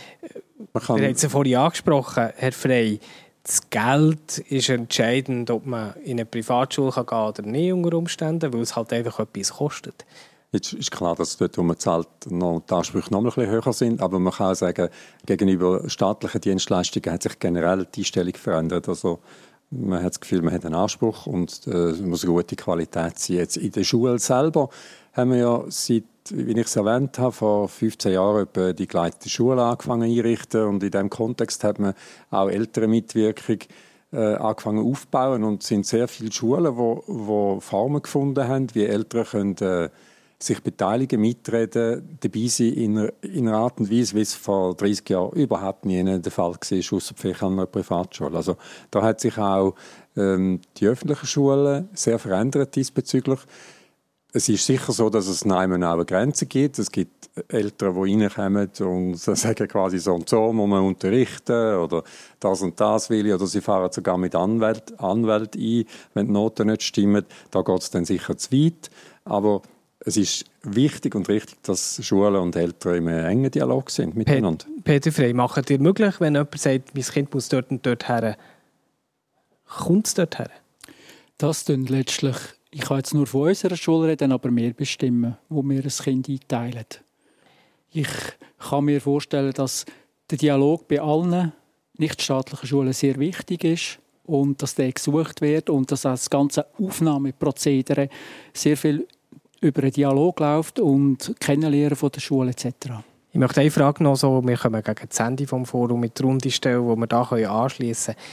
ihr habt es ja vorhin angesprochen, Herr Frey, das Geld ist entscheidend, ob man in eine Privatschule gehen kann oder nicht unter Umständen, weil es halt einfach etwas kostet. Jetzt ist klar, dass dort, wo man zahlt, noch die Ansprüche noch ein bisschen höher sind, aber man kann auch sagen, gegenüber staatlichen Dienstleistungen hat sich generell die Einstellung verändert. Also man hat das Gefühl, man hat einen Anspruch und äh, es muss eine gute Qualität sein. Jetzt in der Schule selber haben wir ja seit, wie ich es erwähnt habe, vor fünfzehn Jahren etwa die geleitete Schule angefangen einzurichten und in diesem Kontext hat man auch ältere Mitwirkung äh, angefangen aufzubauen und es sind sehr viele Schulen, wo, wo Formen gefunden haben, wie Eltern können äh, sich beteiligen, mitreden, dabei sein in einer, in einer Art und Weise, wie es vor dreißig Jahren überhaupt nie der Fall war, ausser vielleicht an einer Privatschule. Also da hat sich auch ähm, die öffentlichen Schulen sehr verändert diesbezüglich. Es ist sicher so, dass es nein auch eine Grenze gibt. Es gibt Eltern, die reinkommen und sagen quasi so und so muss man unterrichten oder das und das will ich. Oder sie fahren sogar mit Anwälten Anwält ein, wenn die Noten nicht stimmen. Da geht es dann sicher zu weit. Aber es ist wichtig und richtig, dass Schulen und Eltern im engen Dialog sind miteinander. Peter Frey, macht ihr möglich, wenn jemand sagt, mein Kind muss dort und dort her, kommt es dort her? Das tun letztlich, ich kann jetzt nur von unserer Schule reden, aber wir bestimmen, wo wir ein Kind einteilen. Ich kann mir vorstellen, dass der Dialog bei allen nichtstaatlichen Schulen sehr wichtig ist und dass der gesucht wird und dass das ganze Aufnahmeprozedere sehr viel über einen Dialog läuft und Kennenlernen von der Schule et cetera. Ich möchte eine Frage noch so, wir kommen gegen das Ende vom Forum mit der Runde stellen, wo wir da anschliessen können.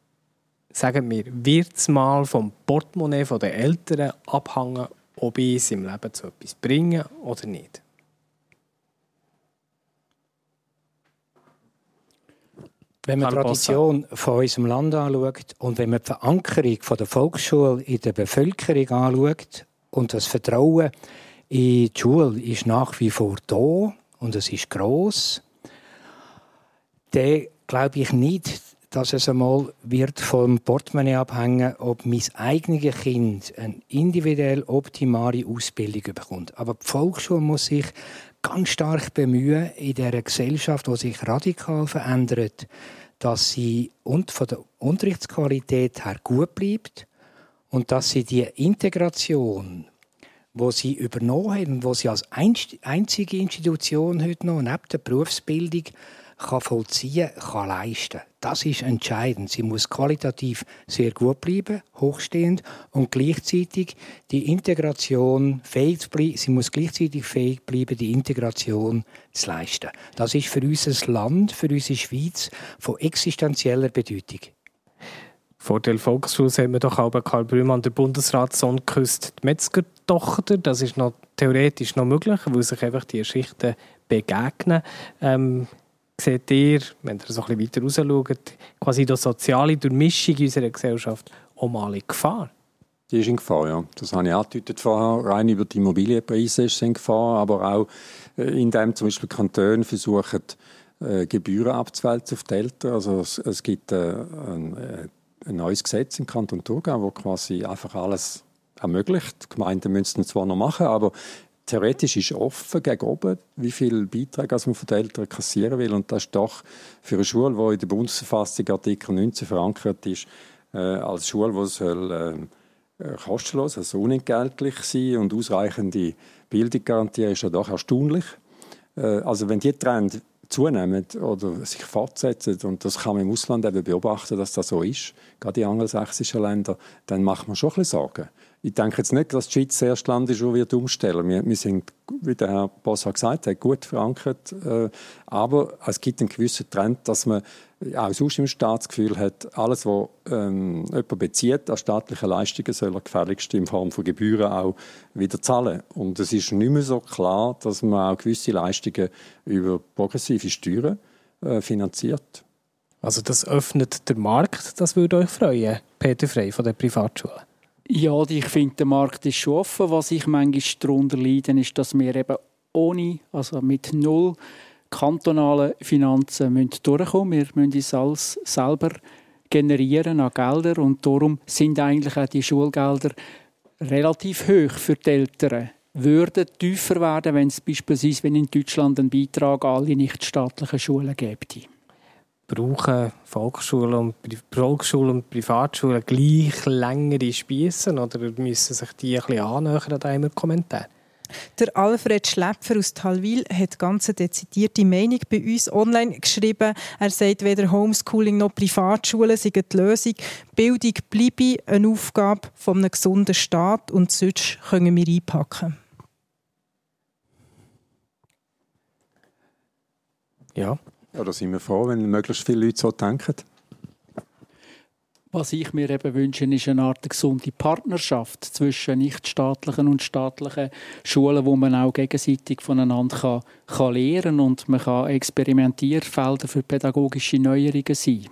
Sagen wir, wird es mal vom Portemonnaie der Eltern abhängen, ob ich es im Leben zu etwas bringen oder nicht? Wenn man die Tradition von unserem Land anschaut und wenn man die Verankerung von der Volksschule in der Bevölkerung anschaut, und das Vertrauen in die Schule ist nach wie vor da und es ist gross, dann glaube ich nicht, dass es einmal wird vom Portemonnaie abhängen, ob mein eigenes Kind eine individuell optimale Ausbildung bekommt. Aber die Volksschule muss sich ganz stark bemühen, in dieser Gesellschaft, die sich radikal verändert, dass sie von der Unterrichtsqualität her gut bleibt und dass sie die Integration, die sie übernommen haben, die sie als einzige Institution heute noch neben der Berufsbildung kann vollziehen kann, leisten. Das ist entscheidend. Sie muss qualitativ sehr gut bleiben, hochstehend und gleichzeitig die Integration fähig bleiben. Sie muss gleichzeitig fähig bleiben, die Integration zu leisten. Das ist für unser Land, für unsere Schweiz von existenzieller Bedeutung. Vorteil Volksschule sehen wir doch auch bei Karl Bühlmann, der Bundesratssohn küsst die Metzgertochter. Das ist noch theoretisch noch möglich, weil sich einfach die Schichten begegnen. Ähm, seht ihr, wenn ihr so ein bisschen weiter raus schaut, quasi die soziale Durchmischung unserer Gesellschaft auch mal in Gefahr? Die ist in Gefahr, ja. Das habe ich angedeutet vorher. Rein über die Immobilienpreise ist es in Gefahr, aber auch indem zum Beispiel Kantone versuchen, Gebühren abzuwälzen auf die Eltern. Also es, es gibt äh, ein, ein neues Gesetz im Kanton Thurgau, das quasi einfach alles ermöglicht. Die Gemeinden müssen es zwar noch machen, aber theoretisch ist offen gegen oben, wie viele Beiträge man von den Eltern kassieren will. Und das ist doch für eine Schule, die in der Bundesverfassung Artikel neunzehn verankert ist, äh, als Schule, die soll, äh, kostenlos, also unentgeltlich sein und ausreichende Bildung garantieren, ist ja doch erstaunlich. Äh, also wenn die Trend zunehmen oder sich fortsetzen, und das kann man im Ausland eben beobachten, dass das so ist, gerade in angelsächsischen Ländern, dann macht man schon ein bisschen Sorgen. Ich denke jetzt nicht, dass die Schweiz das erste Land ist, das wir umstellen. Wir, wir sind, wie der Herr Bossa gesagt hat, gut verankert. Äh, aber es gibt einen gewissen Trend, dass man auch sonst im Staat das Gefühl hat, alles, was ähm, jemand bezieht an staatliche Leistungen, soll er gefälligst in Form von Gebühren auch wieder zahlen. Und es ist nicht mehr so klar, dass man auch gewisse Leistungen über progressive Steuern äh, finanziert. Also das öffnet den Markt, das würde euch freuen, Peter Frey von der Privatschule. Ja, ich finde, der Markt ist schon offen. Was ich manchmal darunter leide, ist, dass wir eben ohne, also mit null kantonalen Finanzen müssen durchkommen. Wir müssen uns alles selber generieren an Geldern und darum sind eigentlich auch die Schulgelder relativ hoch für die Eltern. Würden tiefer werden, wenn es beispielsweise wenn in Deutschland einen Beitrag an alle nichtstaatlichen Schulen gäbe. Brauchen Volksschulen und, Volksschulen und Privatschulen gleich längere Spiesse oder müssen sich die ein bisschen annähern an diesem Kommentar? Der Alfred Schläpfer aus Talwil hat ganz eine dezidierte Meinung bei uns online geschrieben. Er sagt, weder Homeschooling noch Privatschulen seien die Lösung. Bildung bleibe eine Aufgabe von einem gesunden Staat und sonst können wir einpacken. Ja. Ja, da sind wir froh, wenn möglichst viele Leute so denken. Was ich mir eben wünsche, ist eine Art gesunde Partnerschaft zwischen nichtstaatlichen und staatlichen Schulen, wo man auch gegenseitig voneinander kann, kann lernen und man kann Experimentierfelder für pädagogische Neuerungen sein.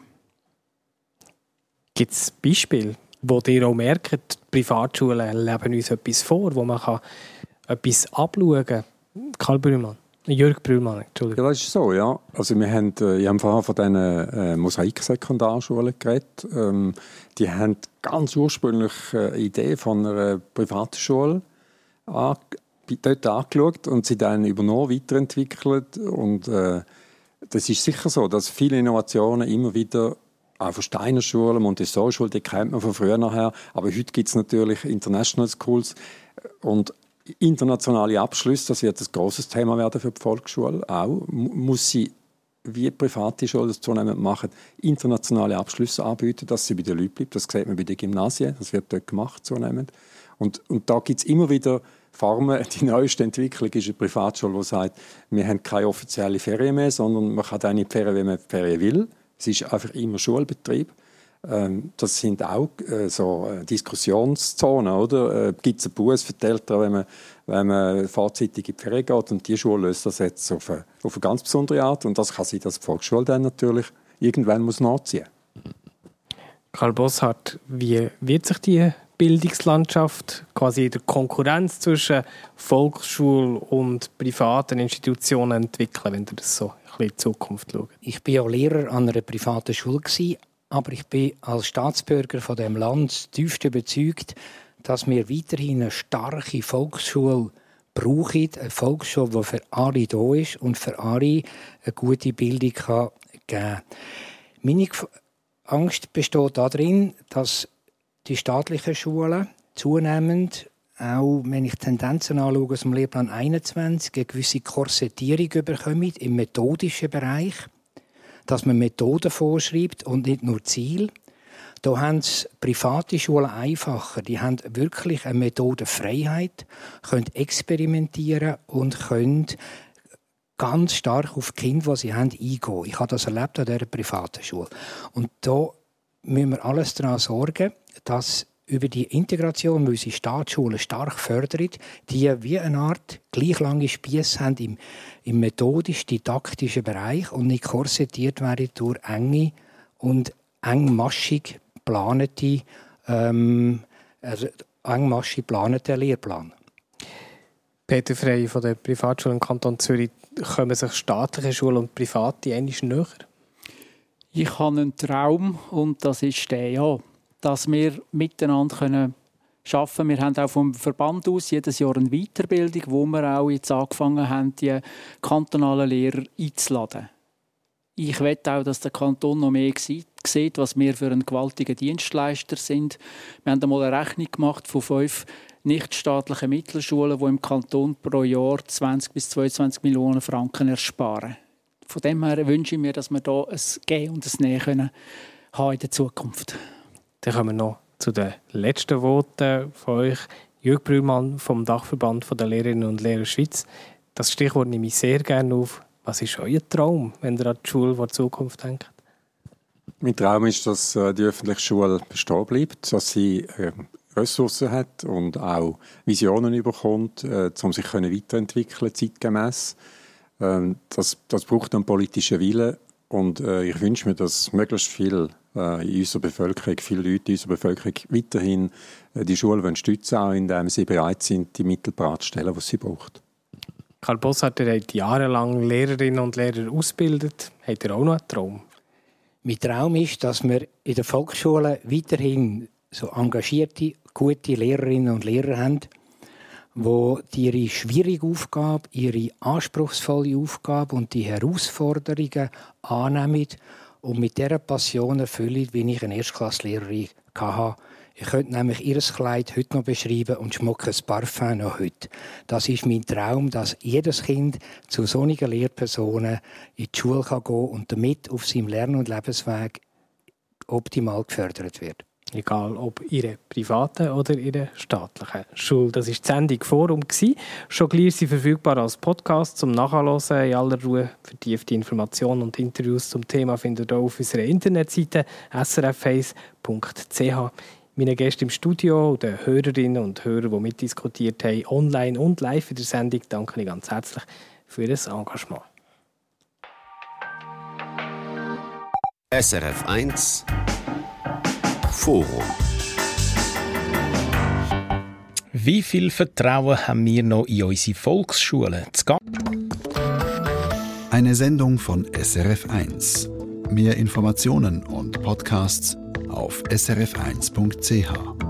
Gibt es Beispiele, wo ihr auch merkt, die Privatschulen leben uns etwas vor, wo man kann etwas abschauen kann? Karl Brühlmann. Jörg Brühlmann, Entschuldigung. Ja, das ist so, ja. Also wir haben, äh, ich habe vorher von diesen äh, Mosaik-Sekundarschulen geredet. Ähm, die haben ganz ursprünglich eine äh, Idee von einer privaten Schule an, dort angeschaut und sie dann übernommen, weiterentwickelt. Und äh, das ist sicher so, dass viele Innovationen immer wieder auch von Steiner Schulen, Montessori-Schulen, die kennt man von früher nachher. Aber heute gibt es natürlich International Schools und internationale Abschlüsse, das wird ein grosses Thema werden für die Volksschule auch. Muss sie, wie private Schulen das zunehmend machen, internationale Abschlüsse anbieten, dass sie bei den Leuten bleibt. Das sieht man bei den Gymnasien, das wird dort gemacht zunehmend. Und, und da gibt es immer wieder Formen. Die neueste Entwicklung ist eine Privatschule, die sagt, wir haben keine offizielle Ferien mehr, sondern man kann eine Ferien, wenn man Ferien will. Es ist einfach immer Schulbetrieb. Das sind auch äh, so Diskussionszonen, oder? Äh, Gibt es einen Buß für die Eltern, wenn man, wenn man vorzeitig in die Ferien geht? Und die Schule löst das jetzt auf eine, auf eine ganz besondere Art. Und das kann sein, dass die Volksschule dann natürlich irgendwann muss nachziehen muss. Karl Bosshardt, wie wird sich die Bildungslandschaft quasi in der Konkurrenz zwischen Volksschule und privaten Institutionen entwickeln, wenn ihr das so ein bisschen in die Zukunft schaut? Ich war ja Lehrer an einer privaten Schule, aber ich bin als Staatsbürger von dem Land tiefst überzeugt, dass wir weiterhin eine starke Volksschule brauchen, eine Volksschule, die für alle da ist und für alle eine gute Bildung kann geben kann. Meine Angst besteht darin, dass die staatlichen Schulen zunehmend, auch wenn ich Tendenzen anschaue aus dem Lehrplan einundzwanzig, eine gewisse Korsettierung bekommen im methodischen Bereich, dass man Methoden vorschreibt und nicht nur Ziele. Da haben es private Schulen einfacher. Die haben wirklich eine Methodenfreiheit, können experimentieren und können ganz stark auf die Kinder, die sie haben, eingehen. Ich habe das erlebt an dieser privaten Schule. Und da müssen wir alles daran sorgen, dass über die Integration, weil unsere Staatsschulen stark fördern, die wie eine Art gleich lange Spiesse haben im, im methodisch-didaktischen Bereich und nicht korsettiert werden durch enge und engmaschig geplante, ähm, also engmaschig geplanten Lehrplan. Peter Frey von der Privatschule im Kanton Zürich, kommen sich staatliche Schulen und private ähnlich näher? Ich habe einen Traum und das ist der, ja, dass wir miteinander können arbeiten können. Wir haben auch vom Verband aus jedes Jahr eine Weiterbildung, wo wir auch jetzt angefangen haben, die kantonalen Lehrer einzuladen. Ich möchte auch, dass der Kanton noch mehr sieht, was wir für einen gewaltigen Dienstleister sind. Wir haben einmal eine Rechnung gemacht von fünf nichtstaatlichen Mittelschulen, die im Kanton pro Jahr zwanzig bis zweiundzwanzig Millionen Franken ersparen. Von dem her wünsche ich mir, dass wir hier ein Gehen und ein Nehmen können haben in der Zukunft. Dann kommen wir noch zu den letzten Worten von euch. Jürg Brühlmann vom Dachverband der Lehrerinnen und Lehrer Schweiz. Das Stichwort nehme ich sehr gerne auf. Was ist euer Traum, wenn ihr an die Schule der Zukunft denkt? Mein Traum ist, dass die öffentliche Schule bestehen bleibt, dass sie Ressourcen hat und auch Visionen bekommt, um sich weiterentwickeln zeitgemäss. Das, das braucht einen politischen Willen und ich wünsche mir, dass möglichst viel in unserer Bevölkerung, viele Leute in unserer Bevölkerung weiterhin die Schule stützen wollen, auch indem sie bereit sind, die Mittel bereitzustellen, die sie braucht. Karl Bossart, ihr habt jahrelang Lehrerinnen und Lehrer ausgebildet. Habt ihr auch noch einen Traum? Mein Traum ist, dass wir in der Volksschule weiterhin so engagierte, gute Lehrerinnen und Lehrer haben, die ihre schwierige Aufgabe, ihre anspruchsvolle Aufgabe und die Herausforderungen annehmen und mit dieser Passion erfüllen, wie ich eine Erstklasslehrerin hatte. Ich könnte nämlich ihr Kleid heute noch beschreiben und schmucke ein Parfum noch heute. Das ist mein Traum, dass jedes Kind zu solchen Lehrpersonen in die Schule gehen kann und damit auf seinem Lern- und Lebensweg optimal gefördert wird. Egal ob ihre privaten oder ihre staatlichen Schule. Das war die Sendung «Forum». Schon gleich ist sie verfügbar als Podcast zum Nachhören in aller Ruhe. Vertiefte Informationen und Interviews zum Thema findet ihr auf unserer Internetseite s r f eins punkt c h. Meine Gäste im Studio und den Hörerinnen und Hörern, die mitdiskutiert haben, online und live in der Sendung, danke ich ganz herzlich für Ihr Engagement. S R F eins Forum. Wie viel Vertrauen haben wir noch in unsere Volksschulen? Eine Sendung von S R F eins. Mehr Informationen und Podcasts auf s r f eins punkt c h.